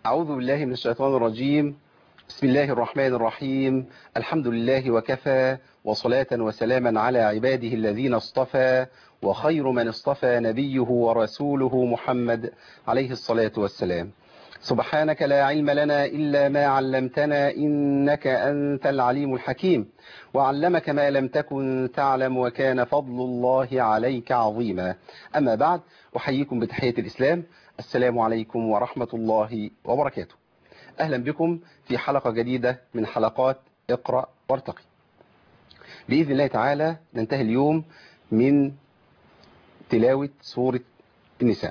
أعوذ بالله من الشيطان الرجيم. بسم الله الرحمن الرحيم. الحمد لله وكفى، وصلاة وسلاما على عباده الذين اصطفى، وخير من اصطفى نبيه ورسوله محمد عليه الصلاة والسلام. سبحانك لا علم لنا إلا ما علمتنا، إنك أنت العليم الحكيم، وعلمك ما لم تكن تعلم، وكان فضل الله عليك عظيما. أما بعد، أحييكم بتحية الإسلام. السلام عليكم ورحمة الله وبركاته. أهلا بكم في حلقة جديدة من حلقات اقرأ وارتقي. بإذن الله تعالى ننتهي اليوم من تلاوة سورة النساء.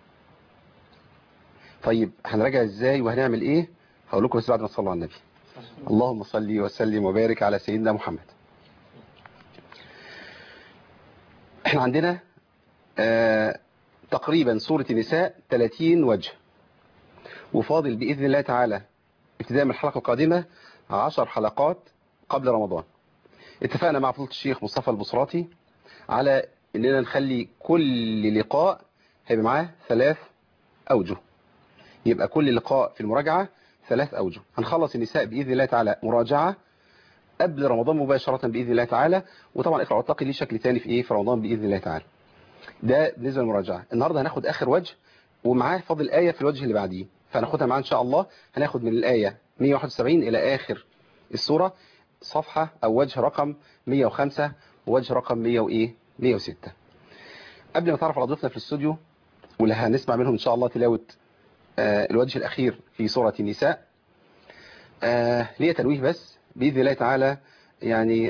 طيب هنراجع ازاي وهنعمل ايه؟ هقول لكم بس بعد ما تصلوا على النبي. اللهم صل وسلم وبارك على سيدنا محمد. احنا عندنا تقريبا سورة النساء 30 وجه، وفاضل بإذن الله تعالى ابتداء من الحلقة القادمة 10 حلقات قبل رمضان. اتفقنا مع فضيلة الشيخ مصطفى البصراتي على اننا نخلي كل لقاء هيبقى معاه 3 أوجه، يبقى كل لقاء في المراجعة 3 أوجه. هنخلص النساء بإذن الله تعالى مراجعة قبل رمضان مباشرة بإذن الله تعالى، وطبعا اقرأ وارتقي ليه شكل تاني في رمضان بإذن الله تعالى. ده بالنسبة للمراجعة. النهاردة هناخد آخر وجه ومعاه فاضل آية في الوجه اللي بعديه، فهناخدها معاه إن شاء الله. هناخد من الآية 171 إلى آخر السورة صفحة أو وجه رقم 105 ووجه رقم 106. قبل ما تعرف على ضيفنا في الاستوديو واللي هنسمع منهم إن شاء الله تلاوة الوجه الأخير في سورة النساء، ليه تنويه بس بإذن الله تعالى. يعني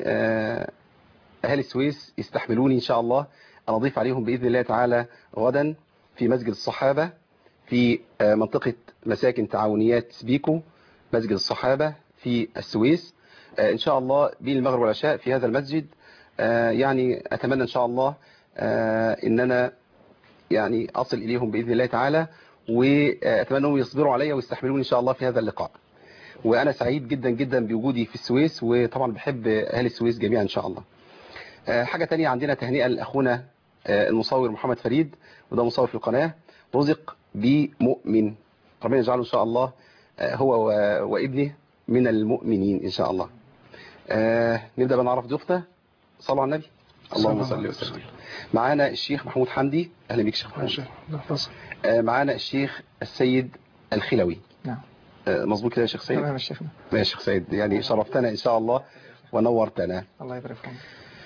أهل السويس يستحملوني إن شاء الله، أنا أضيف عليهم بإذن الله تعالى غدا في مسجد الصحابة في منطقة مساكن تعاونيات سبيكو، مسجد الصحابة في السويس إن شاء الله بين المغرب والعشاء في هذا المسجد. يعني أتمنى إن شاء الله إن أنا يعني أصل إليهم بإذن الله تعالى، وأتمنى أنهم يصبروا علي ويستحملوني إن شاء الله في هذا اللقاء. وأنا سعيد جدا جدا بوجودي في السويس، وطبعا بحب أهل السويس جميعا إن شاء الله. حاجة تانية، عندنا تهنئة لأخونا المصور محمد فريد، وده مصور في القناة، رزق بمؤمن، ربنا يجعله إن شاء الله هو وابنه من المؤمنين إن شاء الله. نبدأ بنعرف ضيوفنا. صلوا على النبي. اللهم صل وسلم. معانا الشيخ محمود حمدي. أهلا بك شيخ محمود. معانا الشيخ السيد الخلوي. نعم مظبوط كده يا شيخ سيد؟ تمام يا شيخنا. يا شيخ سيد، يعني شرفتنا إن شاء الله ونورتنا. الله يبارك فيك.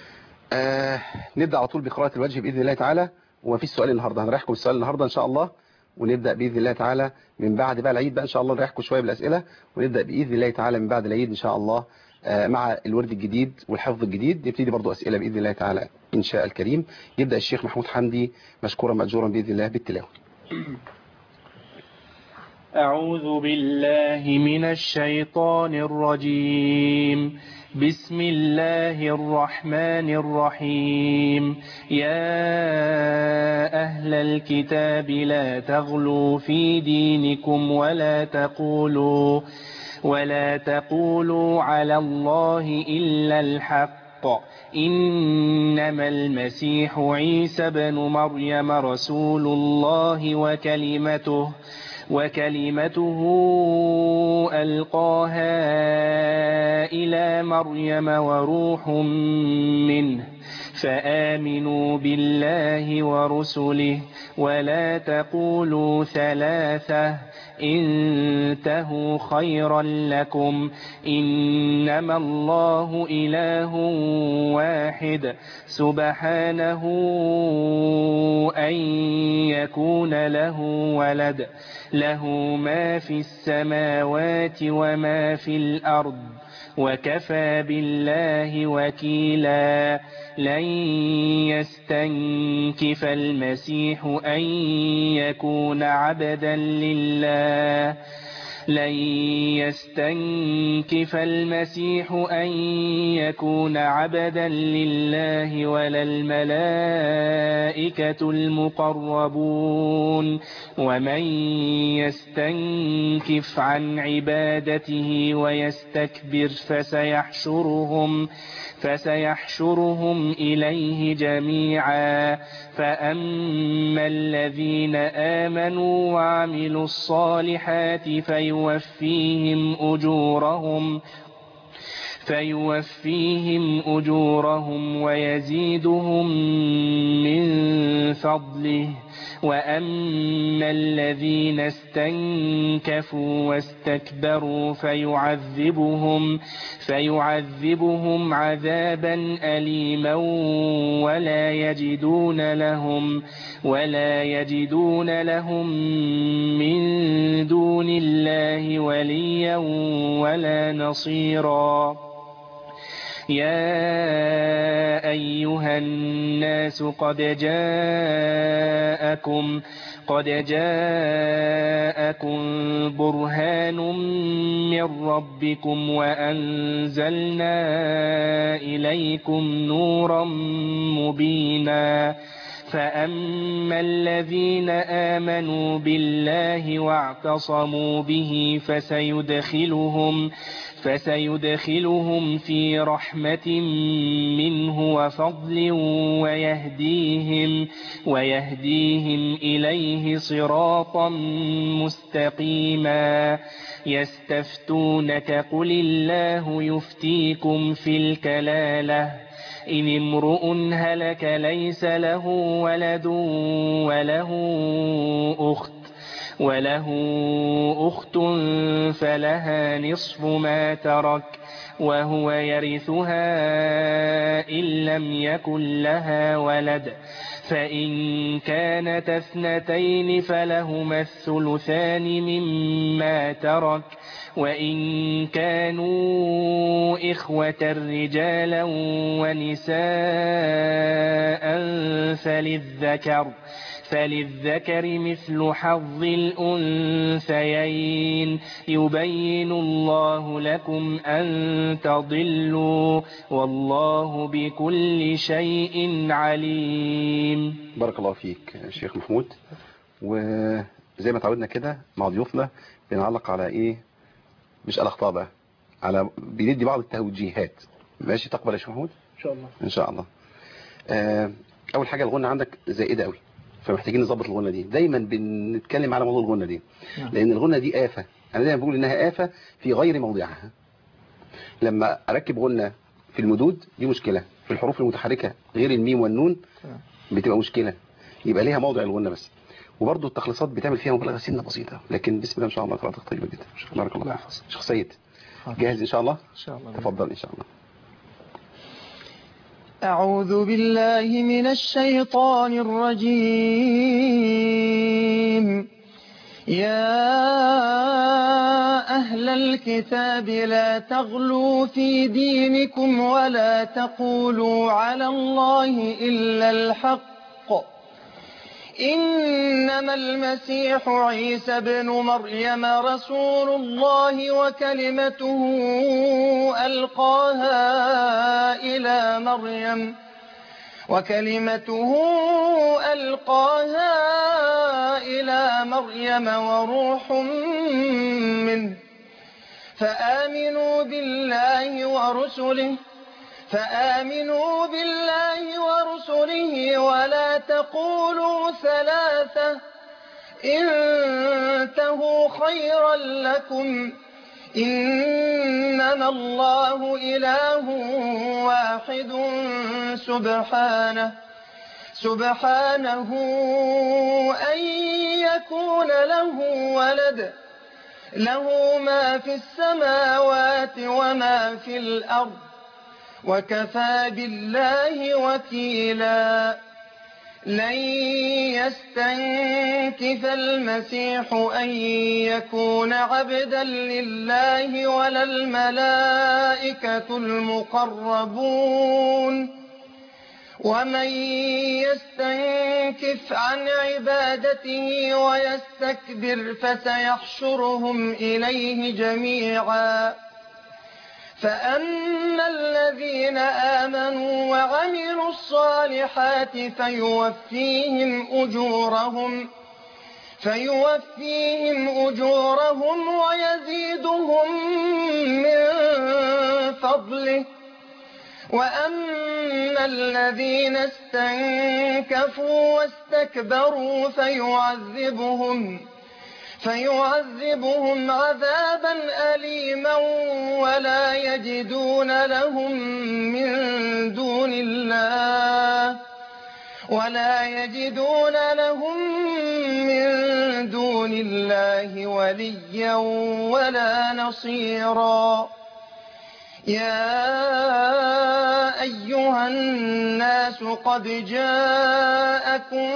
نبدأ على طول بقراءة الوجه بإذن الله تعالى، وما فيش سؤال النهاردة، هنريحكم السؤال النهاردة إن شاء الله، ونبدأ بإذن الله تعالى من بعد بقى العيد بقى إن شاء الله نريحكم شوية بالأسئلة، ونبدأ بإذن الله تعالى من بعد العيد إن شاء الله مع الورد الجديد والحفظ الجديد يبتدي برضو أسئلة بإذن الله تعالى إن شاء الكريم. يبدأ الشيخ محمود حمدي مشكورا مأجورا بإذن الله بالتلاوة. أعوذ بالله من الشيطان الرجيم. بسم الله الرحمن الرحيم. يا أهل الكتاب لا تغلوا في دينكم ولا تقولوا على الله إلا الحق، إنما المسيح عيسى بن مريم رسول الله وكلمته ألقاها إلى مريم وروح منه، فآمنوا بالله ورسله ولا تقولوا ثلاثة، انتهوا خيرا لكم، إنما الله إله واحد سبحانه أن يكون له ولد، له ما في السماوات وما في الأرض، وكفى بالله وكيلا. لن يستنكف المسيح أن يكون عبدا لله لن يستنكف المسيح أن يكون عبدا ولا الملائكة المقربون ومن يستنكف عن عبادته ويستكبر فسيحشرهم إليه جميعا. فأما الذين آمنوا وعملوا الصالحات فيوفيهم أجورهم ويزيدهم من فضله. وأما الذين استنكفوا واستكبروا فيعذبهم عذابا أليما ولا يجدون لهم من دون الله وليا ولا نصيرا. يا أيها الناس قد جاءكم برهان من ربكم وأنزلنا إليكم نورا مبينا. فأما الذين آمنوا بالله واعتصموا به فسيدخلهم في رحمة منه وفضل ويهديهم إليه صراطا مستقيما. يستفتونك قل الله يفتيكم في الكلالة إن امرؤ هلك ليس له ولد وله أخت فلها نصف ما ترك وهو يرثها إن لم يكن لها ولد. فإن كانت اثنتين فلهما الثلثان مما ترك وإن كانوا إخوة رجالا ونساء فللذكر مثل حظ الأنثيين. يبين الله لكم أن تضلوا والله بكل شيء عليم. بارك الله فيك الشيخ محمود. وزي ما تعودنا كده مع ضيوفنا بنعلق على ايه، مش الأخطاء بقى، على بندي بعض التوجيهات. ماشي، تقبل يا شيخ محمود؟ ان شاء الله. ان شاء الله. اول حاجة الغنة عندك زائدة قوي، فمحتاجين نظبط الغنة دي. دايما بنتكلم على موضوع الغنة دي لان الغنة دي آفة. انا دايما بقول انها آفة في غير موضعها. لما اركب غنة في المدود دي مشكلة، في الحروف المتحركة غير الميم والنون بتبقى مشكلة، يبقى ليها موضع الغنة بس. وبرضه التخليصات بتعمل فيها مبالغة سنة بسيطة، لكن بسم الله ان شاء الله قراءتك طيبة جدا. بارك الله فيك. شيخ سيد جاهز ان شاء الله؟ ان شاء الله. تفضل ان شاء الله. أعوذ بالله من الشيطان الرجيم. يا أهل الكتاب لا تغلوا في دينكم ولا تقولوا على الله إلا الحق. إنما المسيح عيسى بن مريم رسول الله وكلمته ألقاها إلى مريم وروح منه. فآمنوا بالله ورسله ولا تقولوا ثلاثة، انتهوا خيرا لكم. إنما الله إله واحد سبحانه أن يكون له ولد، له ما في السماوات وما في الأرض وكفى بالله وكيلا. لن يستنكف المسيح أن يكون عبدا لله ولا الملائكة المقربون. ومن يستنكف عن عبادته ويستكبر فسيحشرهم إليه جميعا. فأما الذين آمنوا فيوفيهم أجورهم ويزيدهم من فضله. وأما الذين استنكفوا واستكبروا فيعذبهم عذابا أليما ولا يجدون لهم من دون الله وليا ولا نصيرا. يا أيها الناس قد جاءكم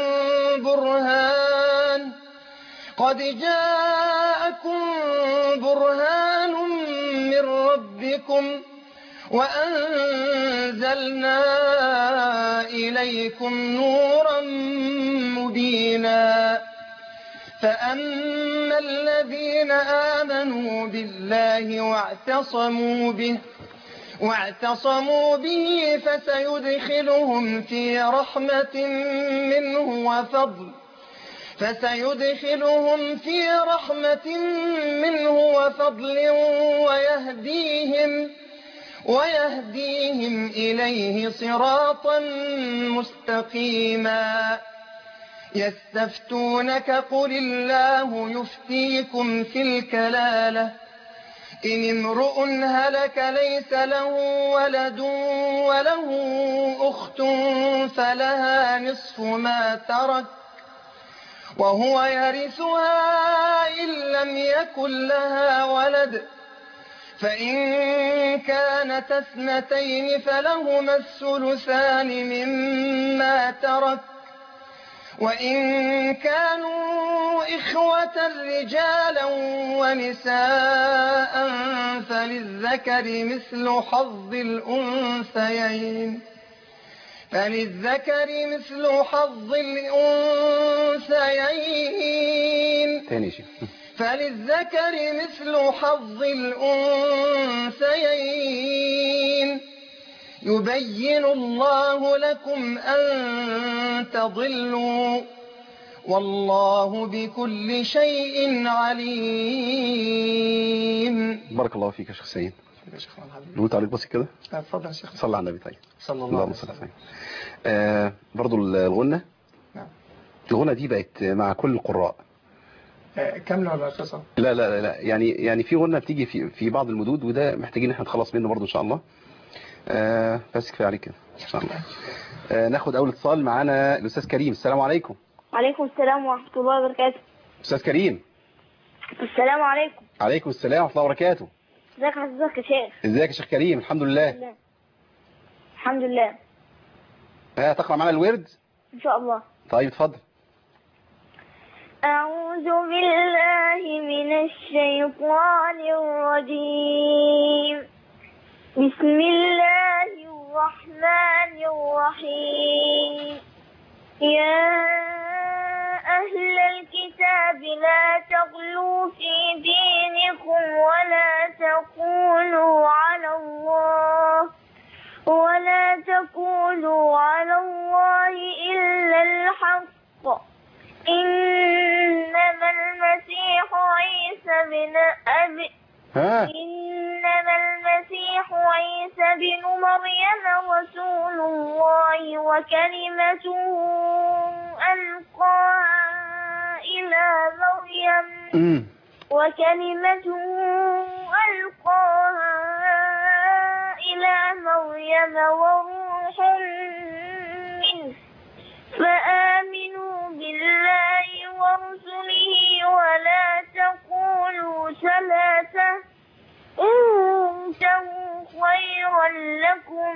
برهان من ربكم وأنزلنا إليكم نورا مبينا. فأما الذين آمنوا بالله واعتصموا به فسيدخلهم في رحمة منه وفضل ويهديهم إليه صراطا مستقيما. يستفتونك قل الله يفتيكم في الكلالة إن امرؤ هلك ليس له ولد وله أخت فلها نصف ما ترك وهو يرثها إن لم يكن لها ولد، فإن كانت اثنتين فلهما الثلثان مما ترك، وإن كانوا إخوة رجالا ونساء فللذكر مثل حظ الأنثيين. يبين الله لكم أن تضلوا والله بكل شيء عليم. بارك الله فيك يا شيخ سيد. قلت عليك بس كده. اتفضل يا شيخ. صلى على النبي. طيب صلى الله عليه وسلم. برضو الغنة. نعم. الغنة دي بقت مع كل القراء. كاملة ولا قصة؟ لا لا لا يعني في غنة بتيجي في بعض المدود، وده محتاجين احنا نتخلص منه برضو ان شاء الله. بس كفايه عليك كده ان شاء الله. ناخد اول اتصال معانا الاستاذ كريم. السلام عليكم. وعليكم السلام ورحمة الله وبركاته. استاذ كريم. السلام عليكم. عليكم السلام ورحمة الله وبركاته. ازيك حضرتك يا شيخ؟ ازيك يا شيخ كريم؟ الحمد لله. الحمد لله. تقرأ معنا الورد ان شاء الله. طيب اتفضل. أعوذ بالله من الشيطان الرجيم. بسم الله الرحمن الرحيم. يا أهل الكتاب لا تغلوا في دينكم ولا تقولوا على الله إلا الحق. إنما المسيح عيسى بن مريم رسول الله وكلمته ألقاها إلى مريم وروح منه، فآمنوا بالله ورسله ولا تقولوا ثلاثة، انتهوا خيرا لكم،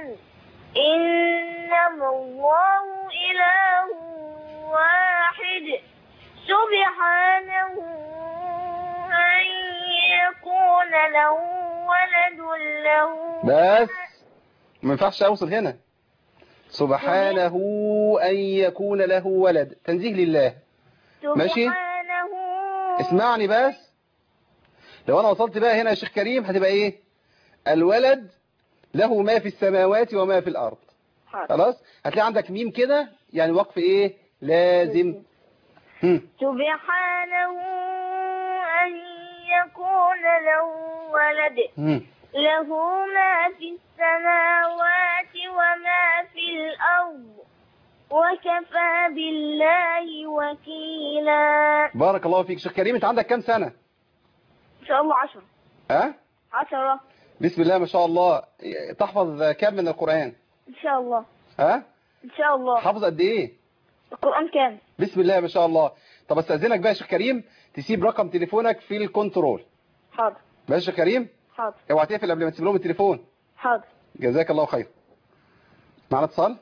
إنما الله إله واحد سبحانه أن يكون له ولد له. بس ما ينفعش اوصل هنا. سبحانه أن يكون له ولد، تنزيه لله. ماشي، اسمعني بس. لو انا وصلت بقى هنا يا شيخ كريم هتبقى ايه؟ الولد له ما في السماوات وما في الارض. خلاص، هتلاقي عندك ميم كده يعني وقف ايه؟ لازم. سبحانه أن يكون له ولد له ما في السماوات وما في الأرض وكفى بالله وكيلا. بارك الله فيك. شيخ كريم انت عندك كام سنة؟ إن شاء الله 10. 10. بسم الله ما شاء الله. تحفظ كام من القرآن؟ إن شاء الله. إن شاء الله. حافظ قد ايه؟ القرآن كام؟ بسم الله ما شاء الله. طب استأذنك بقى يا شيخ كريم تسيب رقم تليفونك في الكنترول. حاضر. ماشي يا شيخ كريم؟ حاضر. اوعى تقفل قبل ما تسيب لهم التليفون. حاضر. جزاك الله خير. معنا اتصال؟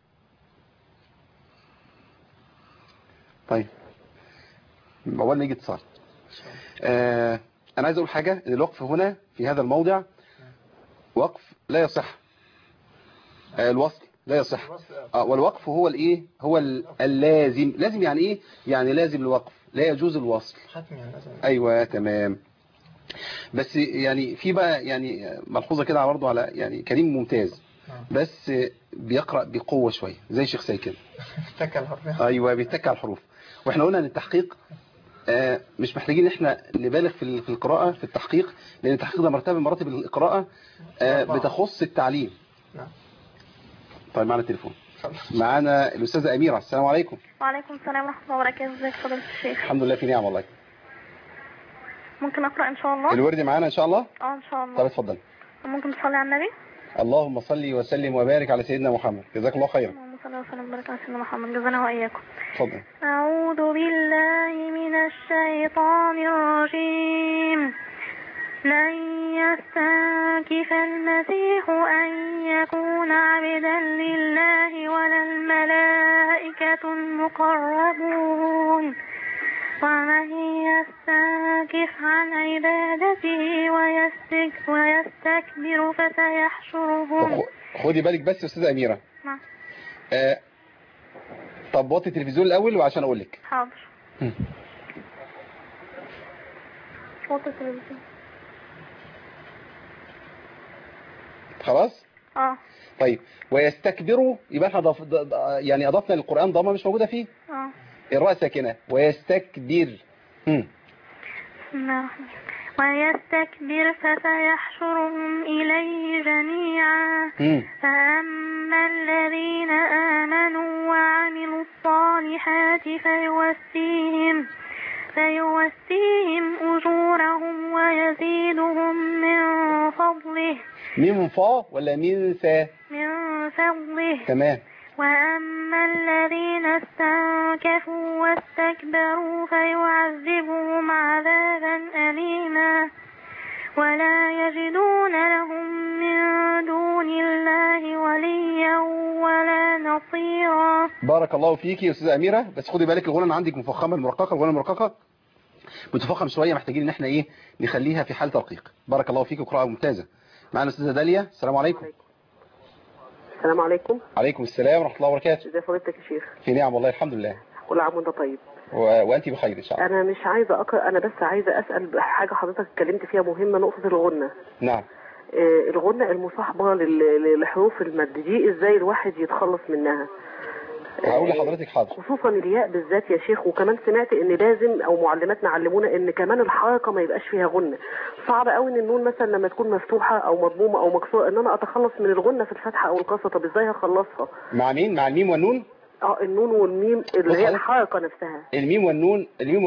طيب اول ما يجي اتصال انا عايز اقول حاجة، ان الوقف هنا في هذا الموضع وقف لا يصح. الوصل لا يصح. والوقف هو الايه؟ هو اللازم. لازم يعني ايه؟ يعني لازم الوقف، لا يجوز الوصل. ايوه تمام. بس يعني في بقى يعني ملحوظة كده برضه على يعني كريم ممتاز بس بيقرأ بقوة شوية زي شيخ ساي كده. بيتكى على الحروف. ايوه بيتكى على الحروف. واحنا قلنا ان التحقيق مش محتاجين احنا نبالغ في القراءة في التحقيق، لان التحقيق ده مرتبة من مراتب القراءة بتخص التعليم. طيب معنا التليفون. معانا الأستاذة أميرة. السلام عليكم. وعليكم السلام ورحمة الله وبركاته. ازيك فضيلة الشيخ؟ الحمد لله في نعم والله. ممكن أقرأ إن شاء الله؟ الورد معانا إن شاء الله؟ إن شاء الله. طب اتفضل. ممكن تصلي على النبي؟ اللهم صل وسلم وبارك على سيدنا محمد. جزاك الله خيرا. اللهم صل وسلم وبارك على سيدنا محمد. جزانا وإياكم. اتفضل. أعوذ بالله من الشيطان الرجيم. لن يستنكف المسيح أن يكون عبدا لله ولا الملائكة المقربون ومن يستنكف عن عبادته ويستكبر فسيحشرهم. خدي بالك بس يا أستاذة أميرة. نعم. طب وطي التلفزيون الأول وعشان أقول لك. حاضر. وطي التلفزيون. خلاص؟ طيب ويستكبروا يبقى احنا يعني اضفنا للقرآن ضمه مش موجودة فيه. الراء ساكنة. ويستكبر. ويستكبر فسيحشرهم إليه جميعا. فأما الذين آمنوا وعملوا الصالحات فيوفيهم أجورهم ويزيدهم من فضله. من فا ولا من ثا؟ من فضله. تمام. وأما الذين استنكفوا واستكبروا فيعذبهم عذابا أليما ولا يجدون لهم من دون الله وليا ولا نصيرا. بارك الله فيك يا أستاذة أميرة. بس خدي بالك الغنى عندك مفخمة المرققة. الغنى المرققة بتفخم شوية، محتاجين ان احنا ايه نخليها في حال ترقيق. بارك الله فيك وقراءة ممتازة. معنا الأستاذة داليا. السلام عليكم. السلام عليكم. عليكم السلام ورحمة الله وبركاته. ازي فضيلتك يا شيخ؟ في نعم والله الحمد لله. كل عام وانت طيب. وانت بخير ان شاء الله. انا مش عايزه اقرا، انا بس عايزه اسال حاجه حضرتك اتكلمت فيها مهمه، نقطه الغنه. نعم. الغنه المصاحبه لحروف المد دي ازاي الواحد يتخلص منها؟ هقول لحضرتك حاضر. خصوصا الياء بالذات يا شيخ. وكمان سمعت ان لازم او معلماتنا علمونا ان كمان الحركه ما يبقاش فيها غنه. صعب قوي ان النون مثلا لما تكون مفتوحه او مضمومه او مكسوره ان انا اتخلص من الغنه في الفتحه او القصه. طب ازاي هخلصها؟ مع مين؟ مع الميم والنون؟ النون والميم اللي هي الحركه نفسها. الميم والنون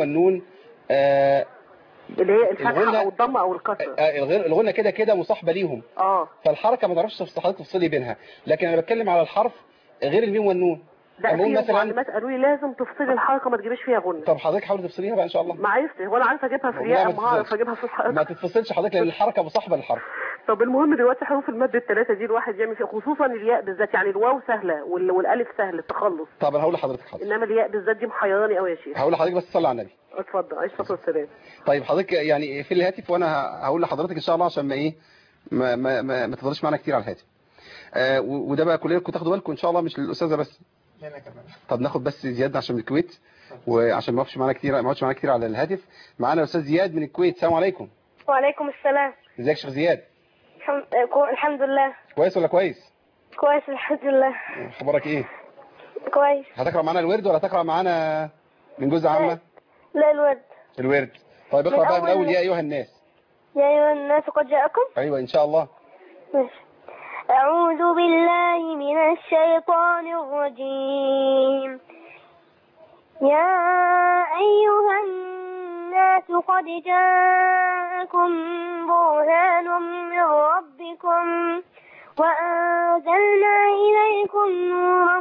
اللي هي الفتحه او الضمه او الكسره. الغنه كده مصاحبه ليهم. فالحركه ما تعرفش حضرتك تفصلي بينها، لكن انا بتكلم على الحرف غير الميم والنون. لا في معلمات قالوا لي لازم تفصلي الحركه ما تجيبش فيها غنه. طب حضرتك حاولي تفصليها بقى ان شاء الله. ما عرفتش ولا عارفه اجيبها في الياء، ما هعرف اجيبها في الحركه. ما تتفصلش حضرتك لان الحركه مصاحبه للحرف. طب المهم دلوقتي حروف المد الثلاثه دي الواحد يعمل فيها، خصوصا الياء بالذات. يعني الواو سهله والالف سهل التخلص. طب انا هقول لحضرتك حاضر. انما الياء بالذات دي محيراني قوي يا شيخ. هقول لحضرتك بس صلي على النبي. اتفضل. عليه الصلاه والسلام. طيب حضرتك يعني في الهاتف وانا هقول لحضرتك ان شاء الله عشان ما ايه ما تفضلش معانا كتير على الهاتف. وده بقى كلكم تاخدوا بالكم ان شاء الله، مش للاستاذه بس. هنا كمان. طب ناخد بس زياد عشان من الكويت وعشان ما يقفش معانا كتير على الهاتف. معانا الاستاذ زياد من الكويت. السلام عليكم. وعليكم السلام. ازيك يا شيخ زياد؟ الحمد لله. كويس ولا كويس؟ كويس الحمد لله. اخبارك ايه؟ كويس. هتقرا معانا الورد ولا هتقرا معانا من جزء عامة؟ لا الورد. الورد. طيب اقرأ بقى من الأول يا أيها الناس. يا أيها الناس قد جاءكم. أيوة إن شاء الله. ماشي. أعوذ بالله من الشيطان الرجيم. يا أيها الناس قد جاءكم برهان من ربكم وأنزلنا إليكم نورا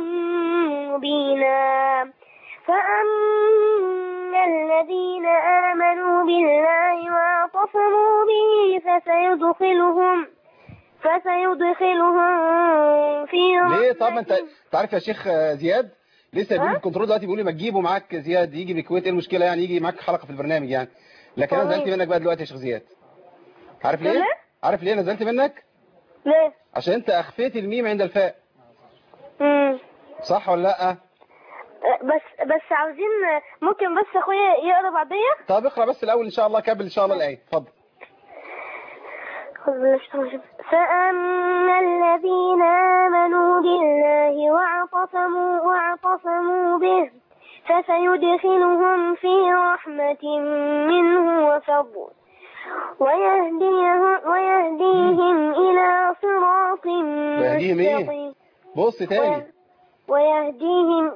مبينا فأما الذين آمنوا بالله واعتصموا به فسيدخلهم في رحمة. ليه؟ طب ما انت عارف يا شيخ زياد لسه بيقول الكنترول دلوقتي بيقول لي ما تجيبه معاك زياد يجي من الكويت، ايه المشكله يعني يجي معاك حلقه في البرنامج يعني. لكن انا نزلت منك بقى دلوقتي يا شيخ زياد. عارف ليه؟ عارف ليه نزلت منك؟ ليه؟ عشان انت اخفيت الميم عند الفاء. صح ولا لا؟ بس عاوزين ممكن بس اخويا يقرا بعديه. طب اقرا بس الاول ان شاء الله، كمل ان شاء الله الايه. اتفضل. فأما الذين آمنوا بالله واعتصموا به فسيدخلهم في رحمة منه وفضل ويهديهم إلى صراط مستقيم. بص تاني. ويهديهم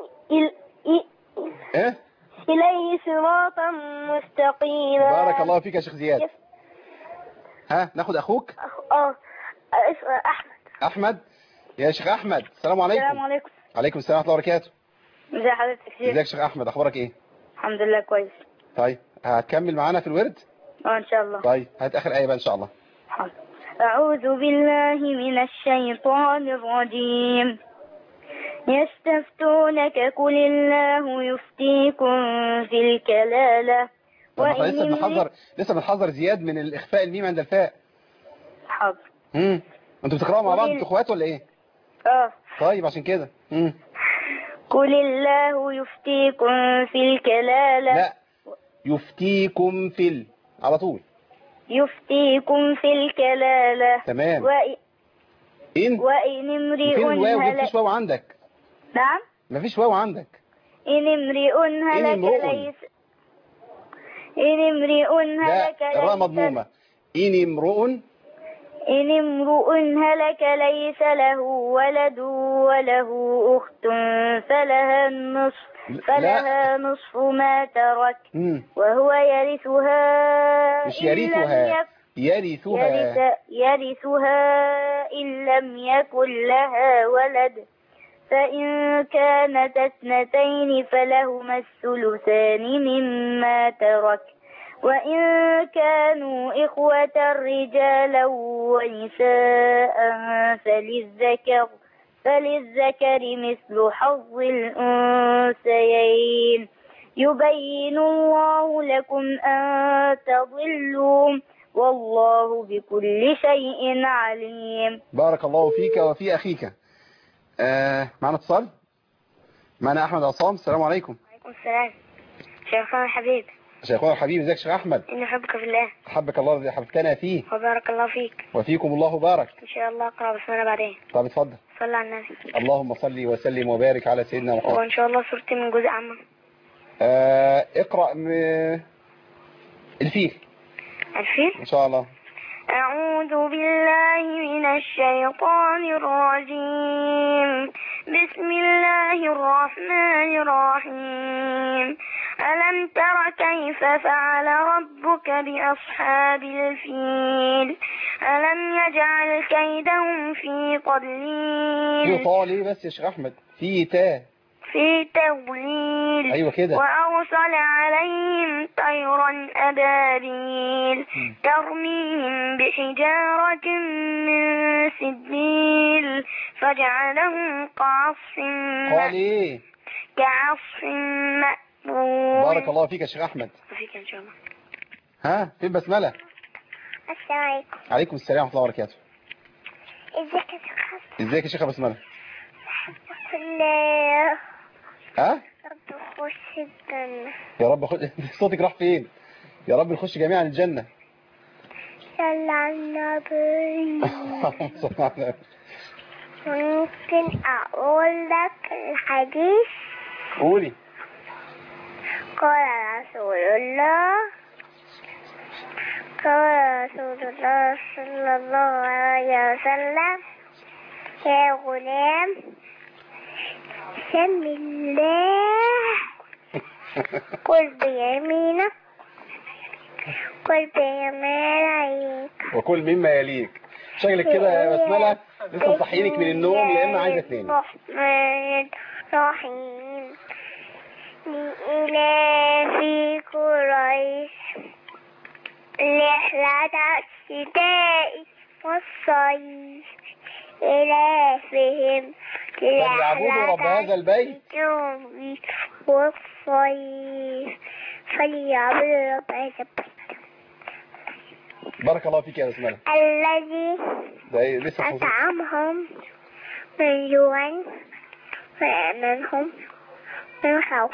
إليه صراطا مستقيما. بارك الله فيك يا شيخ زياد. ها ناخد اخوك. اسمه احمد. احمد يا شيخ احمد. السلام عليكم. السلام عليكم. عليكم السلام ورحمه الله وبركاته. ازي حضرتك يا شيخ؟ ازيك يا شيخ احمد، اخبارك ايه؟ الحمد لله كويس. طيب هتكمل معانا في الورد؟ ان شاء الله. طيب هات اخر ايه بقى ان شاء الله. حاضر. اعوذ بالله من الشيطان الرجيم. يستفتونك قل الله يفتيكم في الكلالة. لسه بنحذر زياد من الاخفاء الميم عند الفاء. حاضر. انتوا بتقراوا مع بعض انتوا اخوات ولا ايه؟ طيب عشان كده. قل الله يفتيكم في الكلالة. لا يفتيكم في على طول. يفتيكم في الكلالة. تمام. وإن امرئ فين الواو؟ مفيش واو عندك. نعم مفيش واو عندك. إن امرئ هلك ليس. إن امرئ هلك ليس. الراء مضمومة. إن امرؤ هلك ليس له ولد وله أخت فلها النصف ما ترك وهو يرثها. مش يرثها. يرثها إن لم يكن لها ولد فإن كانت اثنتين فلهما الثلثان مما ترك وإن كانوا إخوة رجالا ونساء فللذكر مثل حظ الأنثيين يبين الله لكم أن تضلوا والله بكل شيء عليم. بارك الله فيك وفي أخيك. معنا اتصال. معنا أحمد عصام. السلام عليكم. وعليكم السلام. شيخنا الحبيب. شيخنا الحبيب ازيك يا شيخ أحمد؟ إني أحبك في الله. أحبك الله الذي حببتنا فيه. وبارك الله فيك. وفيكم الله بارك. إن شاء الله أقرأ بسم الله بعدين. طب اتفضل. صلى على النبي. اللهم صل وسلم وبارك على سيدنا محمد. وإن شاء الله سورتي من جزء عامة. اقرأ الفيل. الفيل؟ إن شاء الله. أعوذ بالله من الشيطان الرجيم. بسم الله الرحمن الرحيم. ألم تر كيف فعل ربك بأصحاب الفيل ألم يجعل كيدهم في تضليل. في طالي بس يا شيخ أحمد. في تضليل. أيوة كده. وأرسل عليهم طيرا أبابيل ترميهم بحجارة من سجيل فجعلهم كعصف مأكول. بارك الله فيك يا شيخ أحمد. فيك إن شاء الله. ها فين بسملة؟ السلام عليكم. عليكم السلام ورحمة الله وبركاته. ازيك يا شيخ؟ ازيك يا شيخة بسملة؟ الله. ها؟ رب خش الجنة. يا رب صوتك راح فين؟ يا رب نخش جميعا الجنة. صلى على النبي. ممكن أقول لك الحديث؟ قولي. قال رسول الله قال رسول الله صلى الله عليه وسلم يا غلام سم الله قل بيمينك قل بيمينك وكل مما يليك. شكلك كده يا بسملة لسه مصحيينك من النوم يا اما عايزه تنامي. الرحمن الرحيم لإلاف قريش رحلة الشتاء والصيف إلافهم فليعبدوا رب هذا البيت والصيف فليعبدوا رب هذا البيت. بارك الله فيك يا بسملة. الذي ده لسه أطعمهم من جوع وآمنهم من خوف.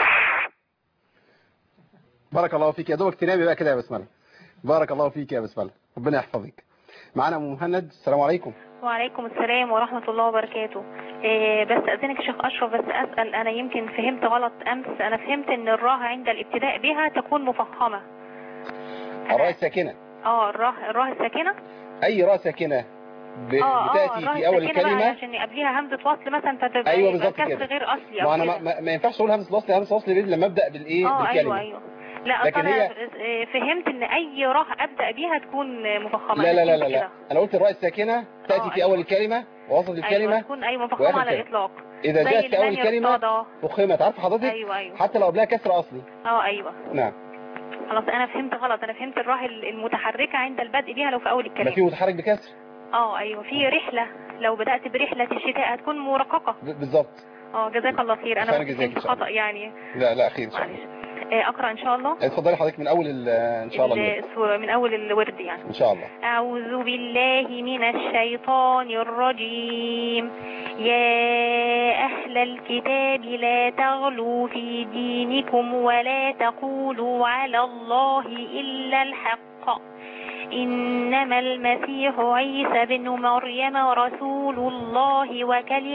بارك الله فيك. يا دوبك تنامي بقى كده يا بسملة. بارك الله فيك يا بسملة، ربنا يحفظك. معانا ام مهند. السلام عليكم. وعليكم السلام ورحمة الله وبركاته. بس أذنك يا شيخ أشرف، بس أسأل، أنا يمكن فهمت غلط أمس. أنا فهمت إن الراء عند الابتداء بها تكون مفخمة. الراء الساكنة. الراء الساكنة. أي راء ساكنة بتأتي في أول الكلمة عشان قبلها همزة وصل مثلا فتبقى أيوة بالظبط كسر كده. غير أصلي. ما أنا ما ينفعش أقول همزة وصل. همزة وصل لما أبدأ بالكلمة. أيوة. لا لكن أنا فهمت إن أي راء أبدأ بيها تكون مفخمة. لا أنا قلت الراء الساكنة تأتي في أول الكلمة ووسط الكلمة. تكون مفخمة على الإطلاق. إذا جاءت في أول الكلمة فخمت. عارفة حضرتك؟ أيوة. حتى لو قبلها كسر أصلي. أيوة. نعم. خلاص أنا فهمت غلط. أنا فهمت الراء المتحركة عند البدء بها لو في أول الكلمة. ما في متحرك بكسر. أيوة. في رحلة لو بدأت برحلة الشتاء هتكون مرققة. بالظبط. جزاك الله خير. أنا فهمت خطأ يعني. لا خير إن شاء الله. أقرأ إن شاء الله. اتفضلي حضرتك من أول إن شاء الله السورة من أول الورد يعني. إن شاء الله. أعوذ بالله من الشيطان الرجيم. يا أهل الكتاب لا تغلوا في دينكم ولا تقولوا على الله إلا الحق. إنما المسيح عيسى بن مريم رسول الله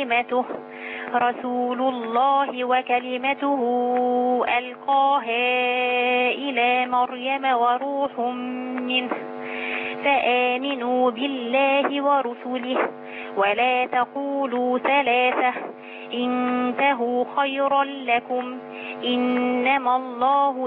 وكلمته ألقاها إلى مريم وروح منه فآمنوا بالله ورسله ولا تقولوا ثلاثة انتهوا خيرا لكم إنما الله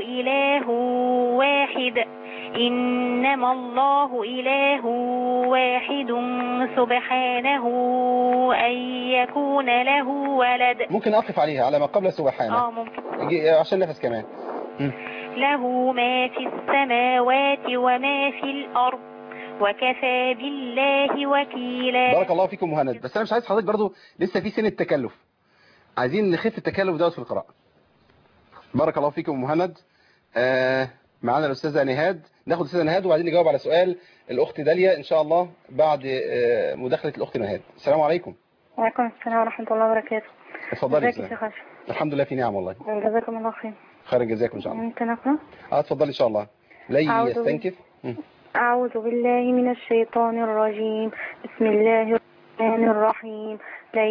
إله واحد سبحانه أن يكون له ولد. ممكن أقف عليها على ما قبل سبحانه. ممكن عشان نفس كمان. له ما في السماوات وما في الأرض وكفى بالله وكيلا. بارك الله فيكم مهند. بس أنا مش عايز حضرتك برضو لسه في سن التكلف. عايزين نخف التكلف دوت في القراءة. بارك الله فيكم مهند. معانا الأستاذة نهاد. ناخد الأستاذة نهاد وبعدين نجاوب على سؤال الأخت داليا إن شاء الله بعد مداخلة الأخت نهاد. السلام عليكم. وعليكم السلام ورحمة الله وبركاته. اتفضلي. ازيك يا شيخ أشرف؟ الحمد لله في نعم والله. جزاكم الله خير. خير جزاكم إن شاء الله. ممكن أقرأ؟ اتفضلي إن شاء الله. لا يستنكف. أعوذ بالله من الشيطان الرجيم. بسم الله الرحمن الرحيم. لن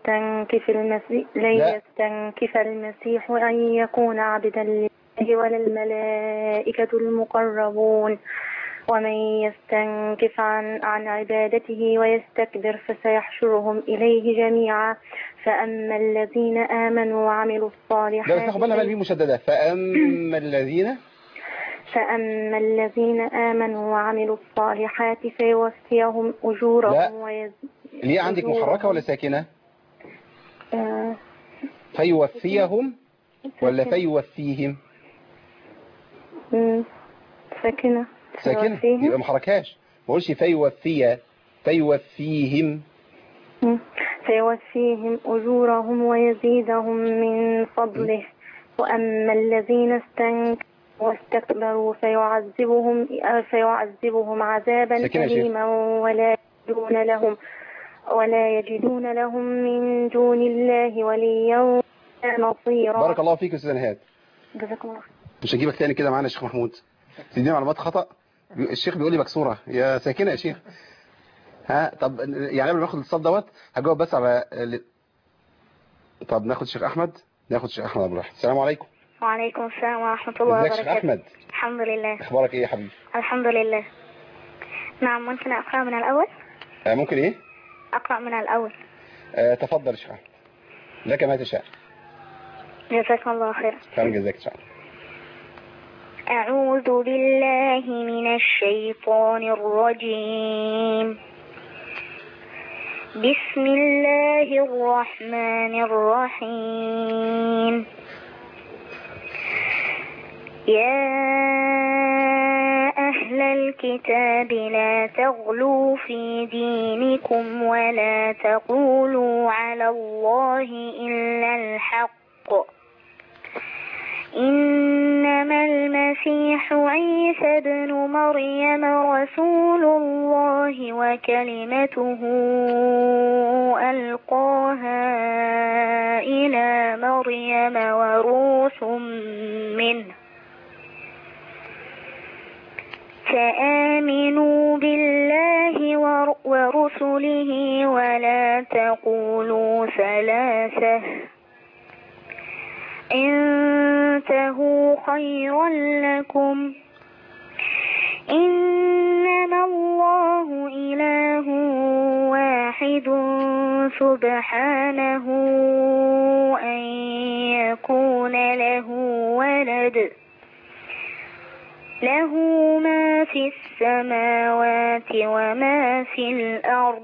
يستنكف المسيح أن يكون عبدا لله ولا الملائكة المقربون ومن يستنكف عن عبادته ويستكبر فسيحشرهم إليه جميعا فأما الذين آمنوا وعملوا الصالحات. ده بس بالنا بقى مشددة. فأما الذين آمنوا وعملوا الصالحات فيوفيهم أجورهم اللي عندك محركة ولا ساكنة؟ فيوفيهم ولا فيوفيهم؟ ساكنة. يبقى محركهاش. ما قولش فيوفيهم. فيوفيهم أجورهم ويزيدهم من فضله. وأما الذين استنكفوا واستكبروا فيعذبهم عذابا أليما ولا يجدون لهم من دون الله وليا ولا نصيرا. بارك الله فيك أستاذ نهاد. جزاكم الله. مش هجيبك تاني كده معانا الشيخ محمود. تدينا معلومات خطأ. الشيخ بيقول لي مكسورة يا ساكنة يا شيخ. طب يعني قبل ما ناخد الاتصال دوت هجاوب بس على طب ناخد الشيخ أحمد. عبد الرحيم. السلام عليكم. وعليكم السلام ورحمة الله ازيك يا شيخ وبركاته. احمد؟ الحمد لله. اخبارك ايه يا حبيبي؟ الحمد لله. نعم، ممكن أقرأ من الأول؟ ممكن ايه؟ أقرأ من الأول. تفضل يا شيخ احمد، لك ما تشاء. جزاكم الله خيرا. خير جزاك ان شاء الله. أعوذ بالله من الشيطان الرجيم. بسم الله الرحمن الرحيم. يا أهل الكتاب لا تغلوا في دينكم ولا تقولوا على الله إلا الحق. إنما المسيح عيسى ابن مريم رسول الله وكلمته ألقاها إلى مريم وروح منه فآمنوا بالله ورسله ولا تقولوا ثلاثة انتهوا خيرا لكم إنما الله إله واحد سبحانه أن يكون له ولد له ما في السماوات وما في الأرض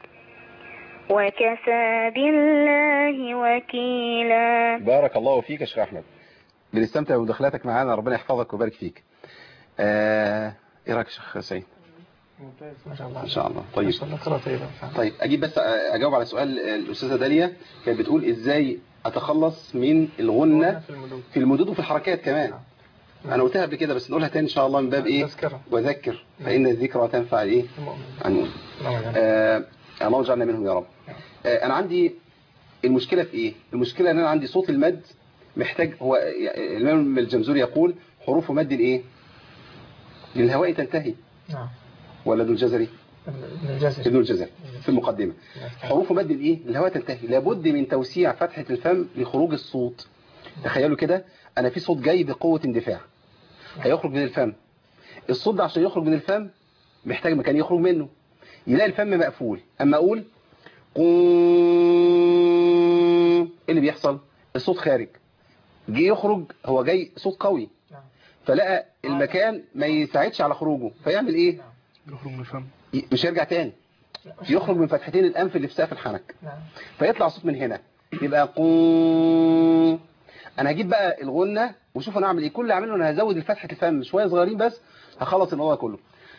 وكفى بالله وكيلا. بارك الله فيك يا شيخ احمد، بنستمتع بمداخلاتك معانا، ربنا يحفظك ويبارك فيك. ايه رايك يا شيخ سعيد؟ ممتاز ما شاء الله. ان شاء الله. طيب ما شاء الله قراءة طيبة. طيب اجيب بس اجاوب على سؤال الاستاذه داليا، كانت بتقول ازاي اتخلص من الغنه في المدود وفي الحركات كمان. انا قلتها قبل كده بس نقولها تاني ان شاء الله من باب ايه؟ وذكر فان الذكرى تنفع ايه؟ المؤمن. اللهم اجعلنا منهم يا رب. انا عندي المشكله في ايه؟ المشكله ان انا عندي صوت المد محتاج، هو الامام الجمزوري يقول حروف مد الايه؟ للهواء تنتهي. نعم. ولا ابن الجزري؟ ابن الجزري في المقدمه. حروف مد الايه؟ للهواء تنتهي، لابد من توسيع فتحه الفم لخروج الصوت. تخيلوا كده، انا في صوت جاي بقوه اندفاع هيخرج من الفم. الصوت ده عشان يخرج من الفم محتاج مكان يخرج منه، يلاقي الفم مقفول. اما اقول ايه اللي بيحصل؟ الصوت خارج، جه يخرج هو جاي صوت قوي، فلقى المكان ما يساعدش على خروجه، فيعمل ايه؟ يخرج من الفم، مش هيرجع تاني، يخرج من فتحتين الانف اللي في سقف الحنك، فيطلع الصوت من هنا يبقى انا هجيب بقى الغنه وشوف انا اعمل ايه. كل اللي اعمله انا هزود الفتحه الفم شويه صغيرين بس، هخلص الموضوع كله.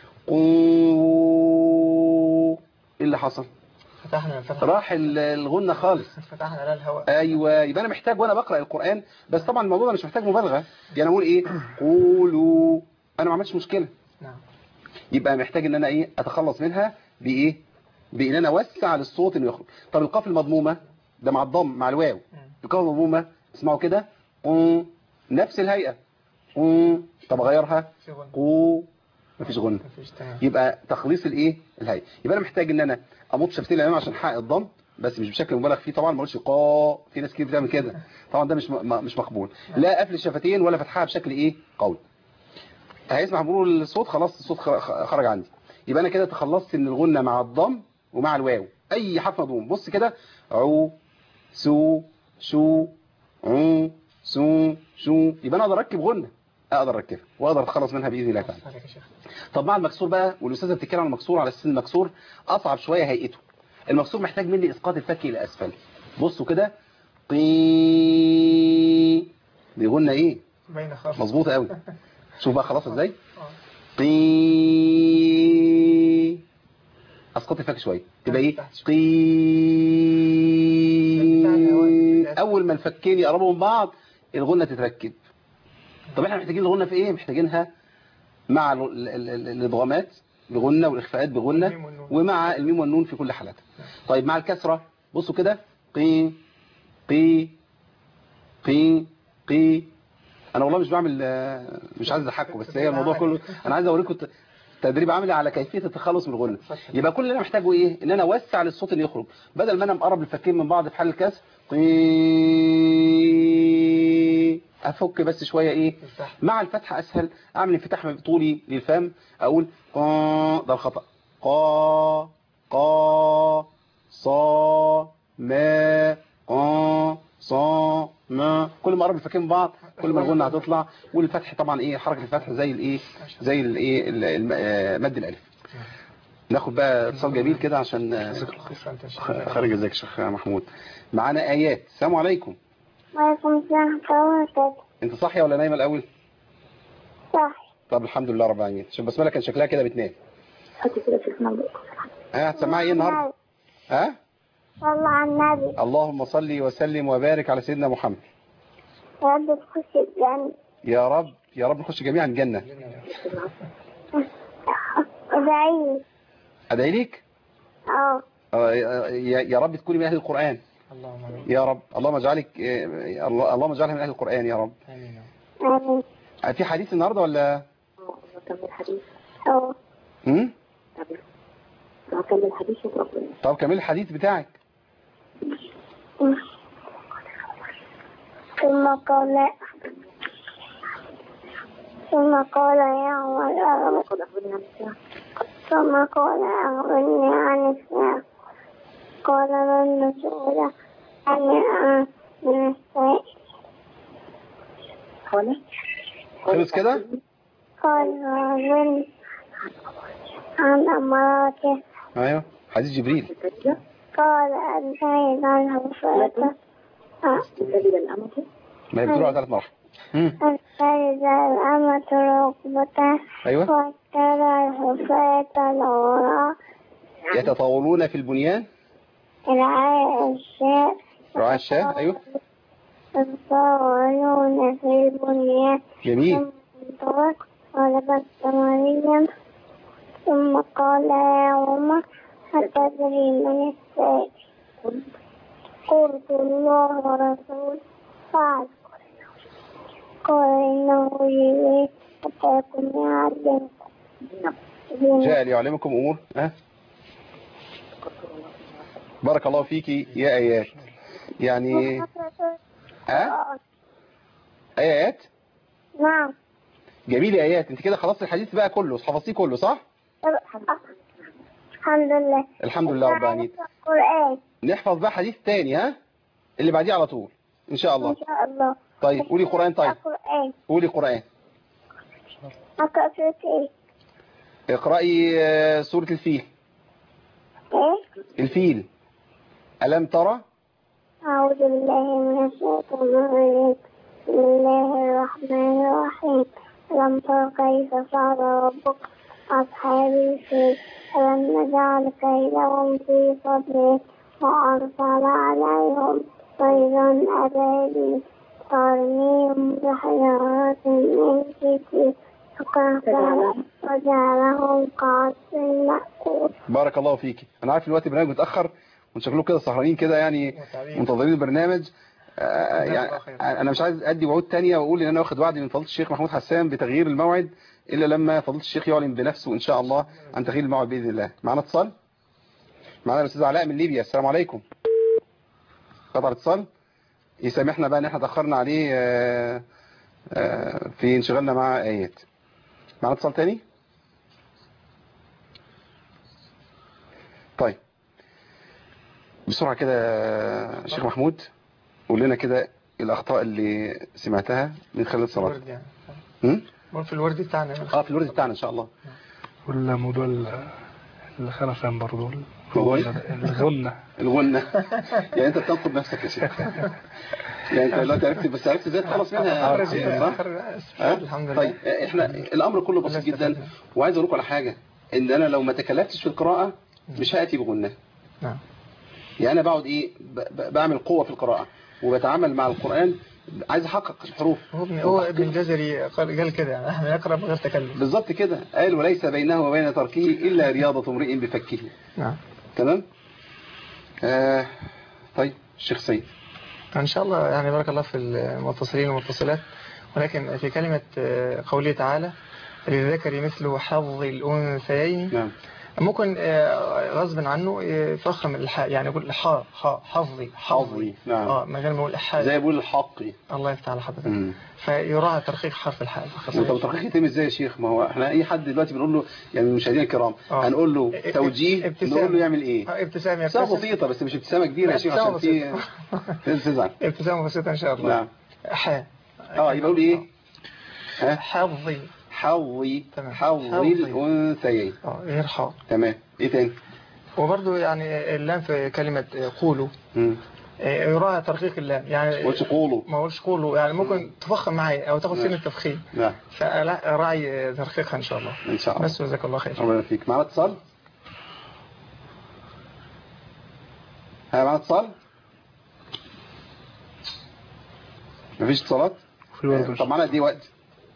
ايه اللي حصل؟ فتحنا راح الغنه خالص. فتحنا على الهواء. ايوه، يبقى انا محتاج وانا بقرا القران، بس طبعا الموضوع ده مش محتاج مبالغه، يعني اقول ايه؟ قولوا، انا ما عملتش مشكله. نعم. يبقى محتاج ان انا ايه؟ اتخلص منها بايه؟ بان انا اوسع للصوت انه يخرج. طب القاف المضمومه ده مع الضم مع الواو، القاف المضمومه اسمعوا كده، نفس الهيئه. طب اغيرها، مفيش غنه. يبقى تخليص الايه؟ الهيئه. يبقى انا محتاج ان انا امط شفتين الامام عشان احقق الضم، بس مش بشكل مبالغ فيه طبعا، ما اقولش قا، في ناس كتير بتعمل كده طبعا، ده مش مقبول. لا قفل الشفتين ولا فتحها بشكل ايه؟ قوي. هيسمع مرور الصوت، خلاص الصوت خرج عندي. يبقى انا كده تخلصت من الغنه مع الضم ومع الواو. اي حرف مضموم بص كده، عو سو شو عو سو شو، يبقى انا اقدر اركب غنه، اقدر اركبها واقدر اتخلص منها باذن الله تعالى. طب مع المكسور بقى، والاستاذه بتتكلم عن المكسور على اساس المكسور اصعب شويه هيئته. المكسور محتاج مني اسقاط الفك الى اسفل. بصوا كده، قي، دي غنه ايه؟ باينه خالص، مظبوطه قوي. شوف بقى خلاص ازاي؟ قي، اسقط الفك شويه تبقى ايه؟ قي. اول ما الفكين يقربوا من بعض الغنه تتركب. طب احنا محتاجين الغنه في ايه؟ محتاجينها مع الادغامات بغنه والاخفاءات بغنه، ومع الميم والنون في كل حالاتها. طيب مع الكسره بصوا كده، قي قي قي قي. انا والله مش بعمل، مش عايز اضحككم، بس هي الموضوع كله انا عايز اوريكم تدريب عملي على كيفيه التخلص من الغنه. يبقى كل اللي انا محتاجه ايه؟ ان انا اوسع للصوت اللي يخرج، بدل ما انا مقرب الفكين من بعض في حال الكسر، قي، افك بس شويه ايه مع الفتحه اسهل. اعمل انفتاح طولي للفم، اقول قا، ده الخطا، قا قا صا ما قا صا ما. كل ما قرب الفكين من بعض كل ما الغنه هتطلع. والفتح طبعا ايه، حركه الفتح زي الايه، زي الايه مد الالف. ناخد بقى اتصال جميل كده عشان خارج. ازيك يا شيخ محمود؟ معانا ايات. السلام عليكم. وعليكم السلام ورحمة الله وبركاته. انت صاحيه ولا نايمه الاول؟ صح. طب الحمد لله رب العالمين. عشان بسملك كان شكلها كده بتنام. هتسمعي ايه النهارده؟ ها؟ صلى على النبي. اللهم صل وسلم وبارك على سيدنا محمد. يا رب تخش الجنة. يا رب يا رب نخش جميعا الجنه. ادعي. ادعي ليك؟ يا رب تكوني من اهل القران. يا رب اللهم اجعلك، اللهم اجعلها من اهل القران يا رب. امين. في حديث النهارده ولا؟ كمل الحديث. كمل الحديث. طب كمل الحديث بتاعك. ثم قال يا عمر ثم قال أخبرني عن الساعة. قال من مسؤول عن من السائل. خلص كده؟ قال من عن أمراته. ايوه حديث جبريل. قال أن تجد الحفاة. ما هي بتقول على 3 مراحل. أن تجد الأمة ركبته. ايوه. وترى الحفاة العراة يتطاولون في البنيان. رعاء الشاء. رعاء الشاة. ايوه. يتطاولون في البنيان. جميل. ولبست مريم. ثم قال يا عمر أتدري من السائل؟ قلت الله ورسوله. قال إنه جبريل أتاكم يعلمكم. جاء ليعلمكم أمور. بارك الله فيك يا آيات. يعني آيات. نعم. جميل يا آيات. انت كده خلصت الحديث بقى كله، حفظتيه كله صح؟ الحمد لله. الحمد لله رب العالمين. القرآن. نحفظ بقى حديث تاني اللي بعديه على طول ان شاء الله. إن شاء الله. طيب قولي قرآن. طيب القرآن. قولي قرآن. أقرأ سورة إيه؟ اقرأي سورة الفيل. إيه؟ الفيل. ألم ترى؟ أعوذ بالله من الشيطان الرجيم. بسم الله الرحمن الرحيم. ألم تر كيف فعل ربك أصحاب الفيل؟ ألم نجعل كيدهم في تضليل وأرسل عليهم طيرا أبابيل ترميهم بحجارة من سجيل وجعلهم كعصف مأكول. بارك الله فيك. أنا عارف الوقت البرنامج متأخر وشكلكم كده سهرانين كده يعني منتظرين البرنامج. يعني أنا مش عايز أدي وعود تانية وأقول إن أنا واخد وعد من فضيلة الشيخ محمود حسان بتغيير الموعد إلا لما فضيلة الشيخ يعلن بنفسه إن شاء الله عن تغيير الموعد بإذن الله. معنا اتصال. معنا الأستاذ علاء من ليبيا. السلام عليكم. قطع الاتصال. يسامحنا بقى إن إحنا تأخرنا عليه في انشغالنا مع آيات. معنا اتصال تاني. طيب بسرعة كده شيخ محمود قول لنا كده الأخطاء اللي سمعتها من خلال الصلاة. في الورد بتاعنا. في الورد بتاعنا إن شاء الله. والموضوع الخرفان برضو. الغنة. يعني أنت بتنقض نفسك يا شيخ. يعني أنت لا تعرفت بس عرفت ازاي تخلص منها صح؟ الحمد لله. طيب احنا الأمر كله بسيط جدا. وعايز أقول لكم على حاجة إن أنا لو ما تكلفتش في القراءة مش هأتي بغنة. نعم. يعني أنا بقعد بعمل قوة في القراءة وبتعامل مع القرآن عايز احقق الحروف. هو ابن الجزري قال كده يعني احنا نقرا بغير تكلف. بالظبط كده. قال وليس بينه وبين تركه الا رياضه امرئ بفكه. نعم تمام. طيب الشيخ سيد ان شاء الله يعني بارك الله في المتصلين والمتصلات. ولكن في كلمه قوله تعالى للذكر مثل حظ الانثيين. نعم. ممكن غصب عنه يفخم الحاء، يعني يقول حظي حظي. نعم. من غير ما يقول الحاء زي يقول الحقي. الله يفتح على حضرتك. فيراعي ترقيق حرف الحاء. طب الترقيق يتم ازاي يا شيخ؟ ما هو احنا اي حد دلوقتي بنقول له، يعني المشاهدين الكرام هنقول له توجيه، نقول له يعمل ايه؟ ابتسامه بسيطه، بس مش ابتسامه كبيره يا شيخ عشان في تزعل. ابتسامه بسيطه ان شاء الله. نعم. حاء يبقى يقول ايه؟ حظي. حظي الانثيين. غير حاء. تمام. ايه تاني؟ وبرضه يعني اللام في كلمه قولوا يراعي ترقيق اللام، يعني ما قولش قولوا، يعني ممكن تفخم معي او تاخد سن التفخيم. نعم. فلا راعي ترقيقها ان شاء الله. ان شاء الله. بس جزاك الله خير. ربنا يفيك. معنا اتصال؟ معنا اتصال؟ مفيش اتصالات؟ طب معنا قد ايه وقت؟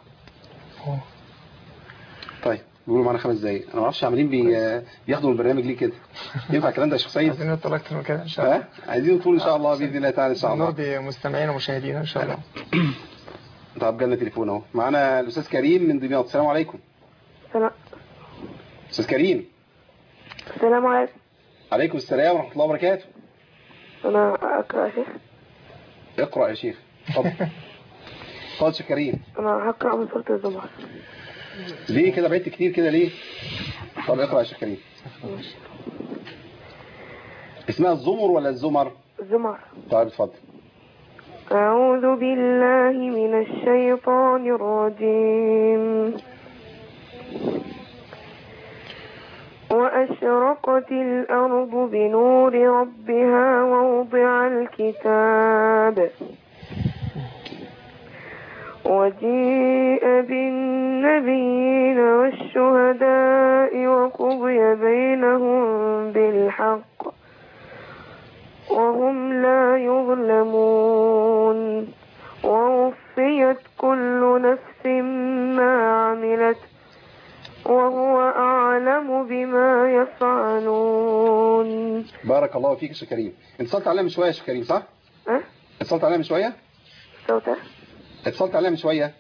طيب بيقولوا معنا 5 دقايق. انا ما اعرفش عاملين بياخدوا من البرنامج ليه كده؟ ينفع الكلام ده يا شيخ سيد؟ عايزين نطول اكتر من كده ان شاء الله. عايزين نطول ان شاء الله باذن الله تعالى ان شاء الله. نرضي مستمعينا ومشاهدينا ان شاء الله. طب جالنا تليفون اهو. معانا الاستاذ كريم من دمياط. السلام عليكم. استاذ كريم. السلام عليكم. عليكم السلام ورحمه الله وبركاته. انا اقرا يا شيخ. اقرا يا شيخ. اتفضل. اتفضل يا كريم. انا هقرا من سوره الزمر. ليه كده بعدت كتير كده ليه؟ طب اقرا يا شيخ كريم. اسمها الزمر ولا الزمر؟ الزمر. طيب اتفضل. أعوذ بالله من الشيطان الرجيم. وأشرقت الأرض بنور ربها ووضع الكتاب وجيء بالنبيين والشهداء وقضي بينهم بالحق وهم لا يظلمون ووفيت كل نفس ما عملت وهو أعلم بما يفعلون. بارك الله فيك يا شيخ كريم. اتصلت عليها من شوية يا شيخ كريم صح؟ اتصلت عليها من شوية؟ اتصلت عليها من شوية؟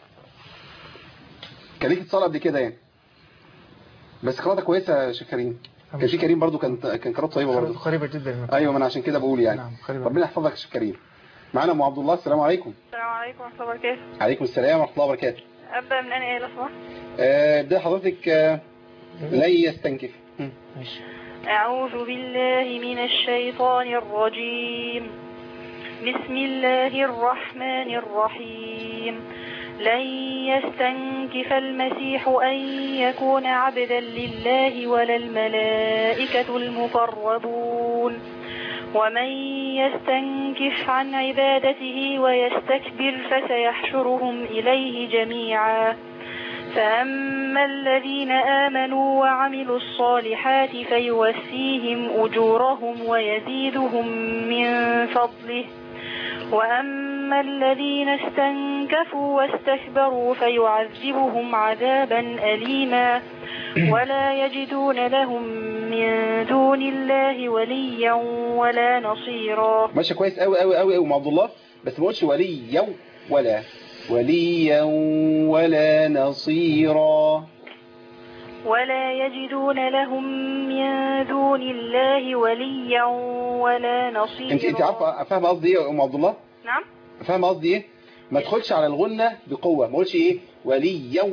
كان ليك اتصال قبل كده يعني، بس قراءتها كويسة يا شيخ كريم. كان في كريم برضو كان قراءته طيبة برضو. قريبة جدا. ايوه ما انا عشان كده بقول يعني. ربنا يحفظك يا شيخ كريم. معانا ام عبد الله. السلام عليكم. السلام عليكم ورحمة الله وبركاته. عليكم السلام ورحمة الله وبركاته. أبدأ من أنا لو سمحت. ابدأ حضرتك. لن يستنكف. أعوذ بالله من الشيطان الرجيم. بسم الله الرحمن الرحيم. لن يستنكف المسيح أن يكون عبدا لله ولا الملائكة المقربون ومن يستنكف عن عبادته ويستكبر فسيحشرهم إليه جميعا. فأما الذين آمنوا وعملوا الصالحات فيوفيهم أجورهم ويزيدهم من فضله وأما الذين استنكفوا واستكبروا فيعذبهم عذابا أليما ولا يجدون لهم من دون الله وليا ولا نصيرا. ماشي كويس قوي قوي قوي قوي عبد الله، بس ما قلتش وليا ولا نصيرا. ولا يجدون لهم من دون الله وليا ولا نصيرا. انت عارفه فاهمه قصدي ايه يا ام عبد الله؟ نعم. فاهمه قصدي ايه؟ ما تدخلش على الغنه بقوه، ما قلتش ايه وليا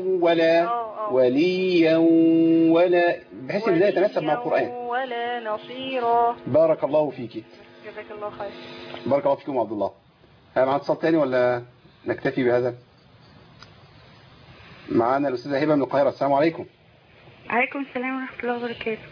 ولا بحيث ان ده يتناسب مع القران. ولا نصيرا. بارك الله فيكي. جزاك الله خير. بارك الله فيكم عبد الله. معانا اتصال تاني ولا نكتفي بهذا؟ معانا الاستاذه هبه من القاهره. السلام عليكم. عليكم السلام ورحمه الله وبركاته.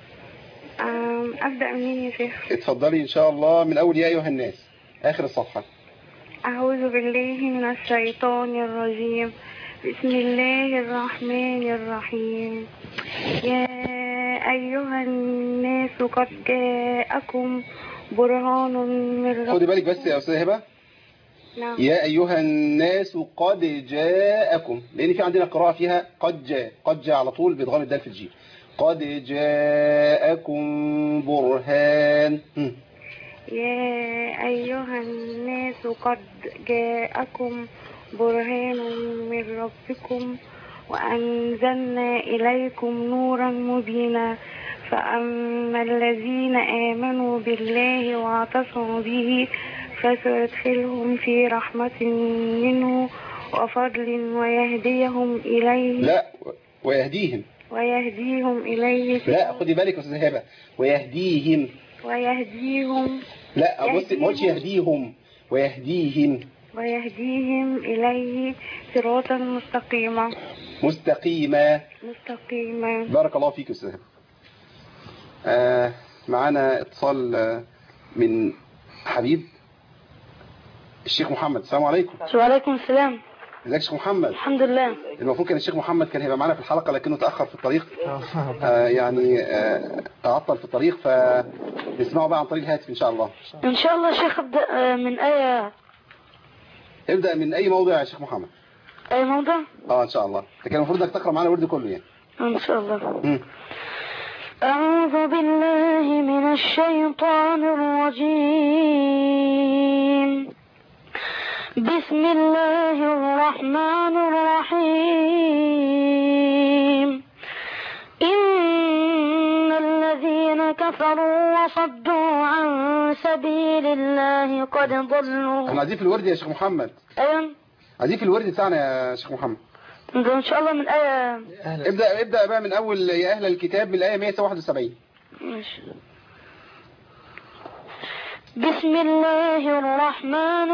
ابدا منين يا شيخ؟ اتفضلي ان شاء الله من اول يا ايها الناس اخر الصفحه. اعوذ بالله من الشيطان الرجيم. بسم الله الرحمن الرحيم. يا ايها الناس قد جاءكم برهان من ربكم. خدي بالك بس يا استاذه هبه. نعم. يا أيها الناس قد جاءكم، لأن في عندنا قراءة فيها قد جاء على طول بإدغام الدال في الجيم. قد جاءكم برهان. يا أيها الناس قد جاءكم برهان من ربكم وأنزلنا إليكم نورا مبينا فأما الذين آمنوا بالله واعتصموا به فسيدخلهم في رحمة منه وفضل ويهديهم إليه. لا، ويهديهم إليه. لا، خدي بالك يا أستاذ هبة. ويهديهم. لا، بصي، ما قلتش يهديهم. ويهديهم إليه صراطا مستقيما. بارك الله فيك يا أستاذ هبة. معانا اتصال من حبيب الشيخ محمد. السلام عليكم. وعليكم السلام. ازيك يا شيخ محمد؟ الحمد لله. المفروض كان الشيخ محمد كان هيبقى معانا في الحلقة لكنه تأخر في الطريق. تعطل في الطريق، فنسمعه بقى عن طريق الهاتف إن شاء الله. إن شاء الله يا شيخ. ابدأ من آية. ابدأ من أي موضوع يا شيخ محمد؟ أي موضوع؟ إن شاء الله. كان المفروض انك تقرأ معانا الورد كله يعني. إن شاء الله. أعوذ بالله من الشيطان الرجيم. بسم الله الرحمن الرحيم. إن الذين كفروا وصدوا عن سبيل الله قد ضلوا. احنا عايزين في الورد يا شيخ محمد. أيوة، عايزين في الورد بتاعنا يا شيخ محمد. إن شاء الله من آية. ابدأ بقى من أول يا أهل الكتاب من الآية 171. ماشي. بسم الله الرحمن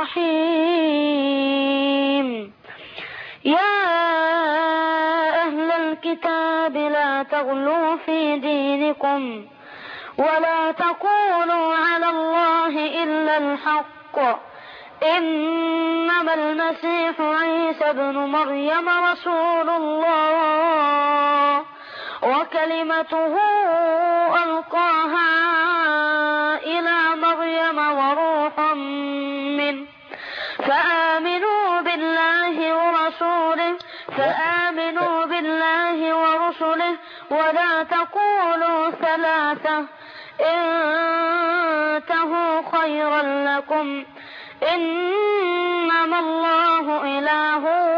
الرحيم. يا أهل الكتاب لا تغلوا في دينكم ولا تقولوا على الله إلا الحق. إنما المسيح عيسى ابن مريم رسول الله وكلمته ألقاها إلى مريم وروح منه فآمنوا بالله ورسله ولا تقولوا ثلاثة انتهوا خيرا لكم إنما الله إله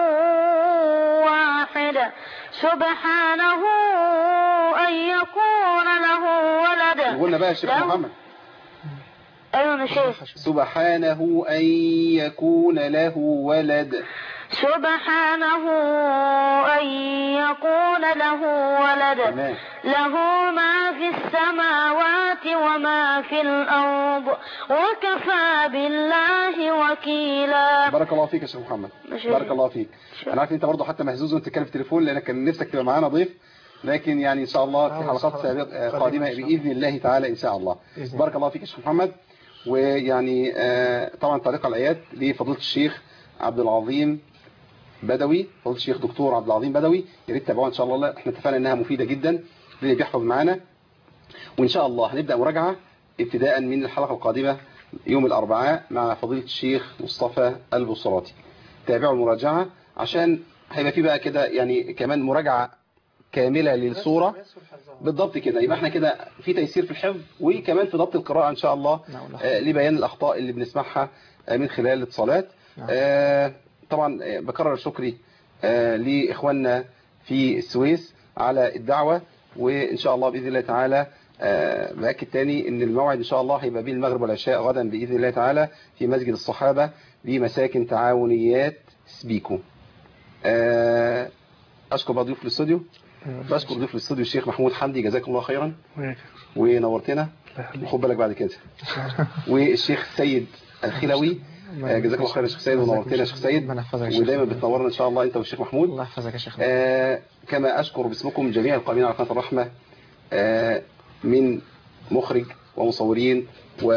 واحد سبحانه أن يكون له ولد. قلنا بقى يا شيخ محمد. أيوة يا شيخ. سبحانه أن يكون له ولد. سبحانه أن يكون له ولد. له ما في السماوات وما في الأرض وكفى بالله وكيلا. بارك الله فيك يا شيخ محمد. بارك الله فيك. أنا عارف أنت برضه حتى مهزوز وأنت تتكلم في التليفون لأنك كان نفسك تبقى معانا ضيف، لكن يعني إن شاء الله في حلقات قادمة بإذن الله تعالى إن شاء الله. بارك الله فيك يا شيخ محمد. ويعني طبعا تعليق الآيات لفضيلة الشيخ عبد العظيم بدوي، فضيلة الشيخ دكتور عبد العظيم بدوي، يا ريت تتابعوها ان شاء الله. احنا اتفقنا انها مفيدة جدا للي بيحفظ معانا، وان شاء الله هنبدأ مراجعة ابتداء من الحلقة القادمة يوم الأربعاء مع فضيلة الشيخ مصطفى البصراتي. تابعوا المراجعة عشان هيبقى في بقى كده يعني كمان مراجعة كاملة للصورة بالضبط كده. يبقى احنا كده في تيسير في الحفظ وكمان في ضبط القراءة ان شاء الله لبيان الأخطاء اللي بنسمعها من خلال الاتصالات. طبعا بكرر شكري لإخواننا في السويس على الدعوة، وإن شاء الله بإذن الله تعالى بأكد تاني إن الموعد إن شاء الله هيبقى بين المغرب والعشاء غدا بإذن الله تعالى في مسجد الصحابة بمساكن تعاونيات سبيكو. أشكر بقى ضيوف الاستوديو. بشكر ضيوف الاستوديو الشيخ محمود حمدي، جزاكم الله خيرا ونورتنا، وخد بالك بعد كده. والشيخ سيد الخلوي، جزاك الله خير يا شيخ سيد ونورتنا يا شيخ سيد، ودايما بتنورنا ان شاء الله انت والشيخ محمود. الله يحفظك يا شيخ. كما اشكر باسمكم جميع القائمين على قناه الرحمه من مخرج ومصورين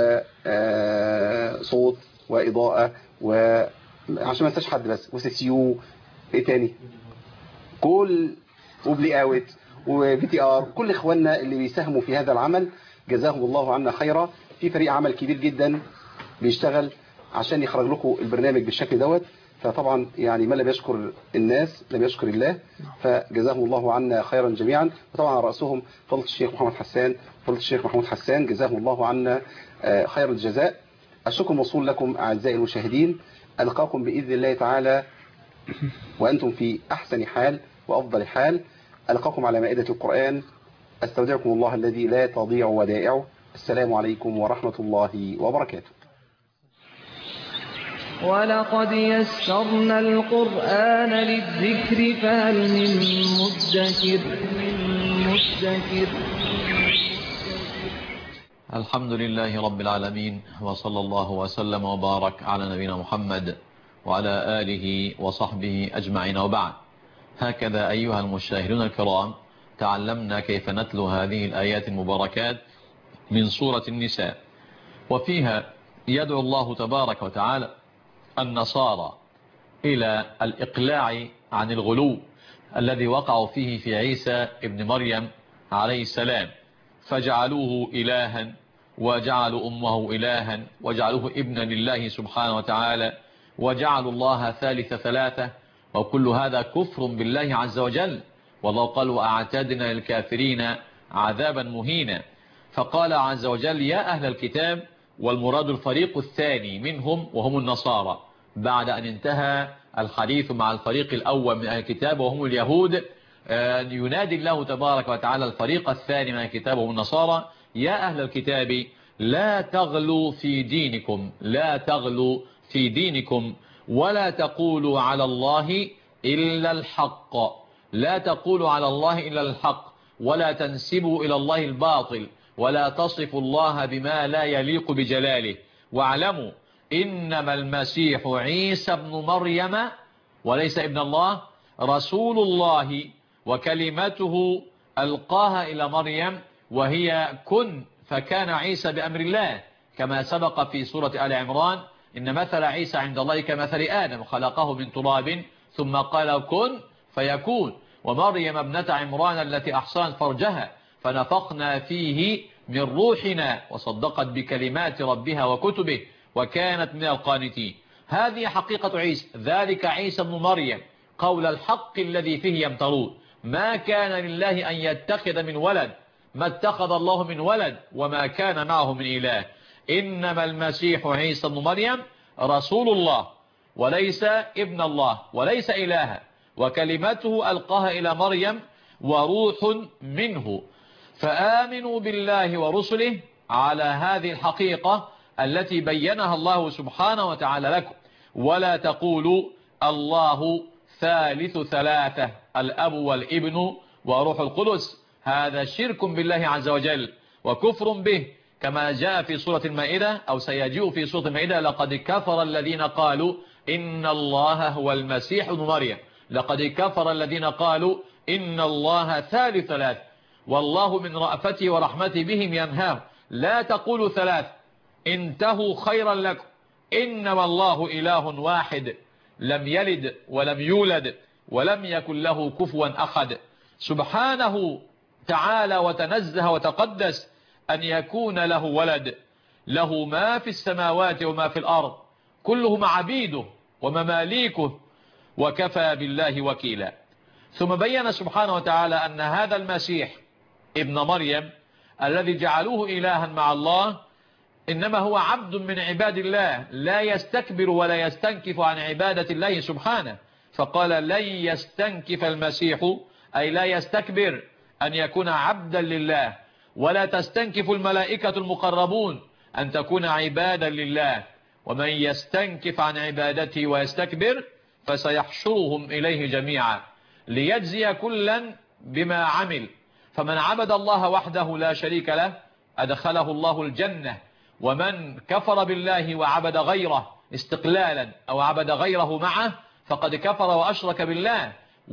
وصوت واضاءه عشان ما انساش حد بس، وسيسيو ايه تاني كل وبلي اوت وبي تي ار، كل اخواننا اللي بيساهموا في هذا العمل جزاهم الله عنا خيرا. في فريق عمل كبير جدا بيشتغل عشان يخرج لكم البرنامج بالشكل دوت، فطبعا يعني ما لم يشكر الناس لم يشكر الله، فجزاهم الله عنا خيرا جميعا. وطبعا على رأسهم فضيلة الشيخ محمد حسان، فضيلة الشيخ محمود حسان، جزاهم الله عنا خير الجزاء. الشكر موصول لكم أعزائي المشاهدين، ألقاكم بإذن الله تعالى وأنتم في أحسن حال وأفضل حال. ألقاكم على مائدة القرآن. أستودعكم الله الذي لا تضيع ودائعه. السلام عليكم ورحمة الله وبركاته. ولقد يسرنا القرآن للذكر فهل من مدكر. الحمد لله رب العالمين، وصلى الله وسلم وبارك على نبينا محمد وعلى آله وصحبه أجمعين، وبعد. هكذا أيها المشاهدون الكرام تعلمنا كيف نتلو هذه الآيات المباركات من سورة النساء، وفيها يدعو الله تبارك وتعالى النصارى إلى الإقلاع عن الغلو الذي وقعوا فيه في عيسى ابن مريم عليه السلام، فجعلوه إلها وجعلوا أمه إلها وجعلوه ابنا لله سبحانه وتعالى وجعلوا الله ثالث ثلاثة، وكل هذا كفر بالله عز وجل. والله قال وأعتدنا للكافرين عذابا مهينا. فقال عز وجل يا أهل الكتاب، والمراد الفريق الثاني منهم وهم النصارى، بعد أن انتهى الحديث مع الفريق الأول من أهل الكتاب وهم اليهود، ينادي الله تبارك وتعالى الفريق الثاني من أهل الكتاب وهم النصارى يا أهل الكتاب لا تغلوا في دينكم، لا تغلوا في دينكم ولا تقولوا على الله إلا الحق، لا تقولوا على الله إلا الحق، ولا تنسبوا إلى الله الباطل، ولا تصفوا الله بما لا يليق بجلاله. واعلموا إنما المسيح عيسى ابن مريم وليس ابن الله رسول الله وكلمته ألقاها إلى مريم وهي كن فكان عيسى بأمر الله، كما سبق في سورة آل عمران إن مثل عيسى عند الله كمثل آدم خلقه من تراب ثم قال كن فيكون. ومريم ابنة عمران التي أحصنت فرجها فنفخنا فيه من روحنا وصدقت بكلمات ربها وكتبه وكانت من القانتين. هذه حقيقة عيسى، ذلك عيسى ابن مريم قول الحق الذي فيه يمترون. ما كان لله أن يتخذ من ولد، ما اتخذ الله من ولد وما كان معه من إله. إنما المسيح عيسى ابن مريم رسول الله وليس ابن الله وليس إلها، وكلمته ألقاها إلى مريم وروح منه. فآمنوا بالله ورسله على هذه الحقيقة التي بينها الله سبحانه وتعالى لكم. ولا تقولوا الله ثالث ثلاثة، الأب والابن وروح القدس، هذا شرك بالله عز وجل وكفر به، كما جاء في سورة المائدة أو سيجيء في سورة المائدة لقد كفر الذين قالوا إن الله هو المسيح ابن مريم، لقد كفر الذين قالوا إن الله ثالث ثلاث. والله من رأفته ورحمته بهم ينهاهم لا تقولوا ثلاث انتهوا خيرا لكم، إنما الله إله واحد لم يلد ولم يولد ولم يكن له كفوا أحد. سبحانه تعالى وتنزه وتقدس أن يكون له ولد، له ما في السماوات وما في الأرض، كلهم عبيده ومماليكه وكفى بالله وكيلا. ثم بين سبحانه وتعالى أن هذا المسيح ابن مريم الذي جعلوه إلها مع الله إنما هو عبد من عباد الله، لا يستكبر ولا يستنكف عن عبادة الله سبحانه. فقال لن يستنكف المسيح أي لا يستكبر أن يكون عبدا لله، ولا تستنكف الملائكة المقربون أن تكون عبادا لله. ومن يستنكف عن عبادته ويستكبر فسيحشرهم إليه جميعا ليجزي كلا بما عمل. فمن عبد الله وحده لا شريك له أدخله الله الجنة، ومن كفر بالله وعبد غيره استقلالا أو عبد غيره معه فقد كفر وأشرك بالله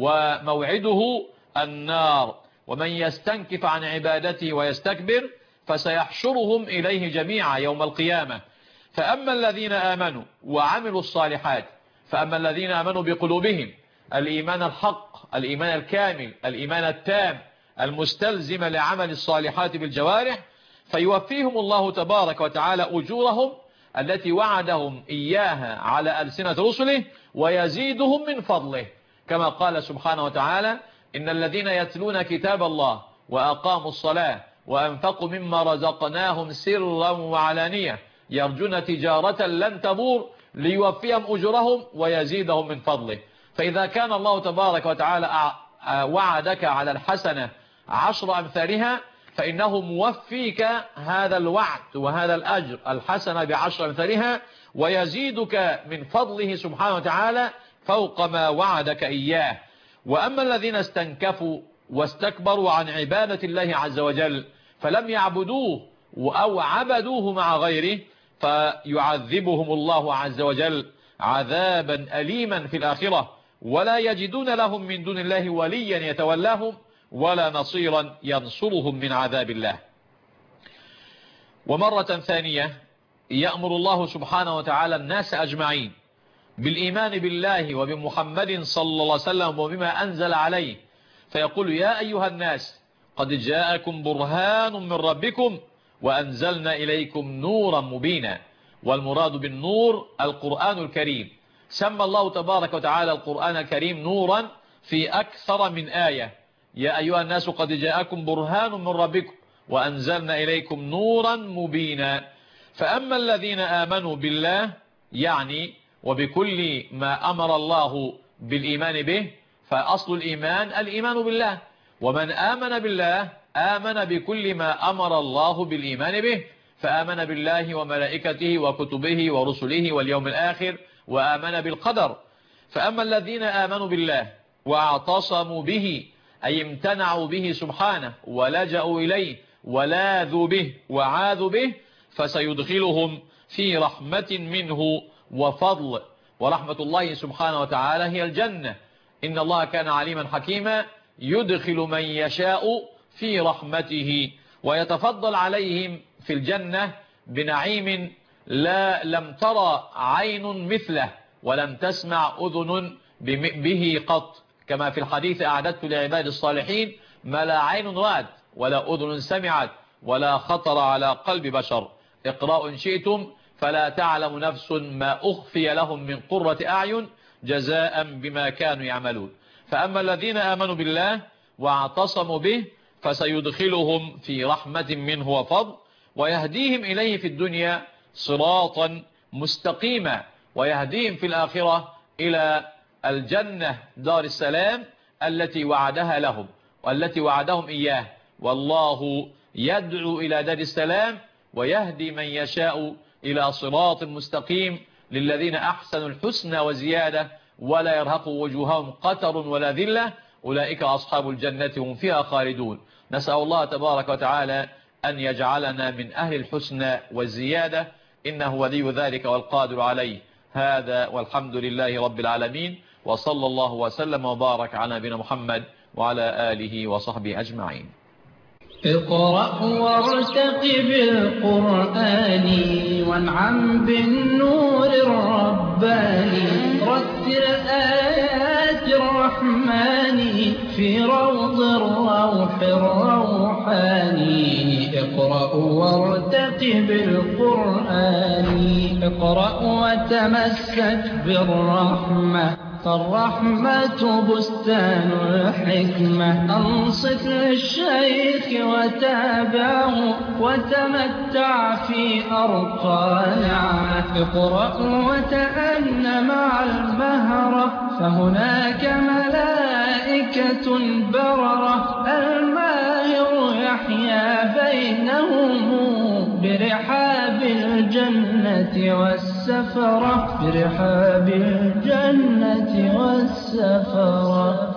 وموعده النار. ومن يستنكف عن عبادته ويستكبر فسيحشرهم إليه جميعا يوم القيامة. فأما الذين آمنوا وعملوا الصالحات، فأما الذين آمنوا بقلوبهم الإيمان الحق، الإيمان الكامل، الإيمان التام المستلزم لعمل الصالحات بالجوارح، فيوفيهم الله تبارك وتعالى أجورهم التي وعدهم إياها على ألسنة رسله ويزيدهم من فضله، كما قال سبحانه وتعالى إن الذين يتلون كتاب الله وأقاموا الصلاة وأنفقوا مما رزقناهم سرا وعلانية يرجون تجارة لن تبور ليوفيهم أجرهم ويزيدهم من فضله. فإذا كان الله تبارك وتعالى وعدك على الحسنة 10 أمثالها فإنه موفيك هذا الوعد وهذا الأجر الحسنة ب10 أمثالها، ويزيدك من فضله سبحانه وتعالى فوق ما وعدك إياه. وأما الذين استنكفوا واستكبروا عن عبادة الله عز وجل فلم يعبدوه أو عبدوه مع غيره فيعذبهم الله عز وجل عذابا أليما في الآخرة، ولا يجدون لهم من دون الله وليا يتولاهم ولا نصيرا ينصرهم من عذاب الله. ومرة ثانية يأمر الله سبحانه وتعالى الناس أجمعين بالإيمان بالله وبمحمد صلى الله عليه وسلم وبما أنزل عليه، فيقول يا أيها الناس قد جاءكم برهان من ربكم وأنزلنا إليكم نورا مبينا. والمراد بالنور القرآن الكريم، سمى الله تبارك وتعالى القرآن الكريم نورا في أكثر من آية. يا أيها الناس قد جاءكم برهان من ربكم وأنزلنا إليكم نورا مبينا. فأما الذين آمنوا بالله يعني وبكل ما أمر الله بالإيمان به، فأصل الإيمان بالله، ومن آمن بالله آمن بكل ما أمر الله بالإيمان به، فآمن بالله وملائكته وكتبه ورسله واليوم الآخر وآمن بالقدر. فأما الذين آمنوا بالله واعتصموا به أي امتنعوا به سبحانه ولجأوا إليه ولاذوا به وعاذوا به فسيدخلهم في رحمة منه وفضل. ورحمة الله سبحانه وتعالى هي الجنة، إن الله كان عليما حكيما يدخل من يشاء في رحمته ويتفضل عليهم في الجنة بنعيم لم ترى عين مثله ولم تسمع أذن به قط، كما في الحديث أعددت لعباد الصالحين ما لا عين رأت ولا أذن سمعت ولا خطر على قلب بشر. اقرأوا إن شئتم فلا تعلم نفس ما أخفي لهم من قرة أعين جزاء بما كانوا يعملون. فأما الذين آمنوا بالله واعتصموا به فسيدخلهم في رحمة منه وفضل ويهديهم إليه في الدنيا صراطا مستقيما، ويهديهم في الآخرة إلى الجنة دار السلام التي وعدها لهم والتي وعدهم إياه. والله يدعو إلى دار السلام ويهدي من يشاء إلى صراط مستقيم للذين أحسنوا الحسنى وزيادة ولا يرهق وجوههم قتر ولا ذلة أولئك أصحاب الجنة هم فيها خالدون. نسأل الله تبارك وتعالى أن يجعلنا من أهل الحسنى والزيادة، إنه ولي ذلك والقادر عليه. هذا والحمد لله رب العالمين، وصلى الله وسلم وبارك على نبينا محمد وعلى آله وصحبه أجمعين. اقرأ وارتقب القرآن وانعم بالنور الرباني، رتل آيات الرحمن في روض الروح الروحاني. اقرأ وارتقب القرآن، اقرأ وتمسك بالرحمة، فالرحمة بستان الحكمة. أنصت للشيخ وتابعه وتمتع في أرقى نعمة. اقرأ وتأن مع المهرة، فهناك ملائكة بررة. الماهر يحيا بينهم برحاب الجنة والسفرة، برحاب الجنة والسفرة.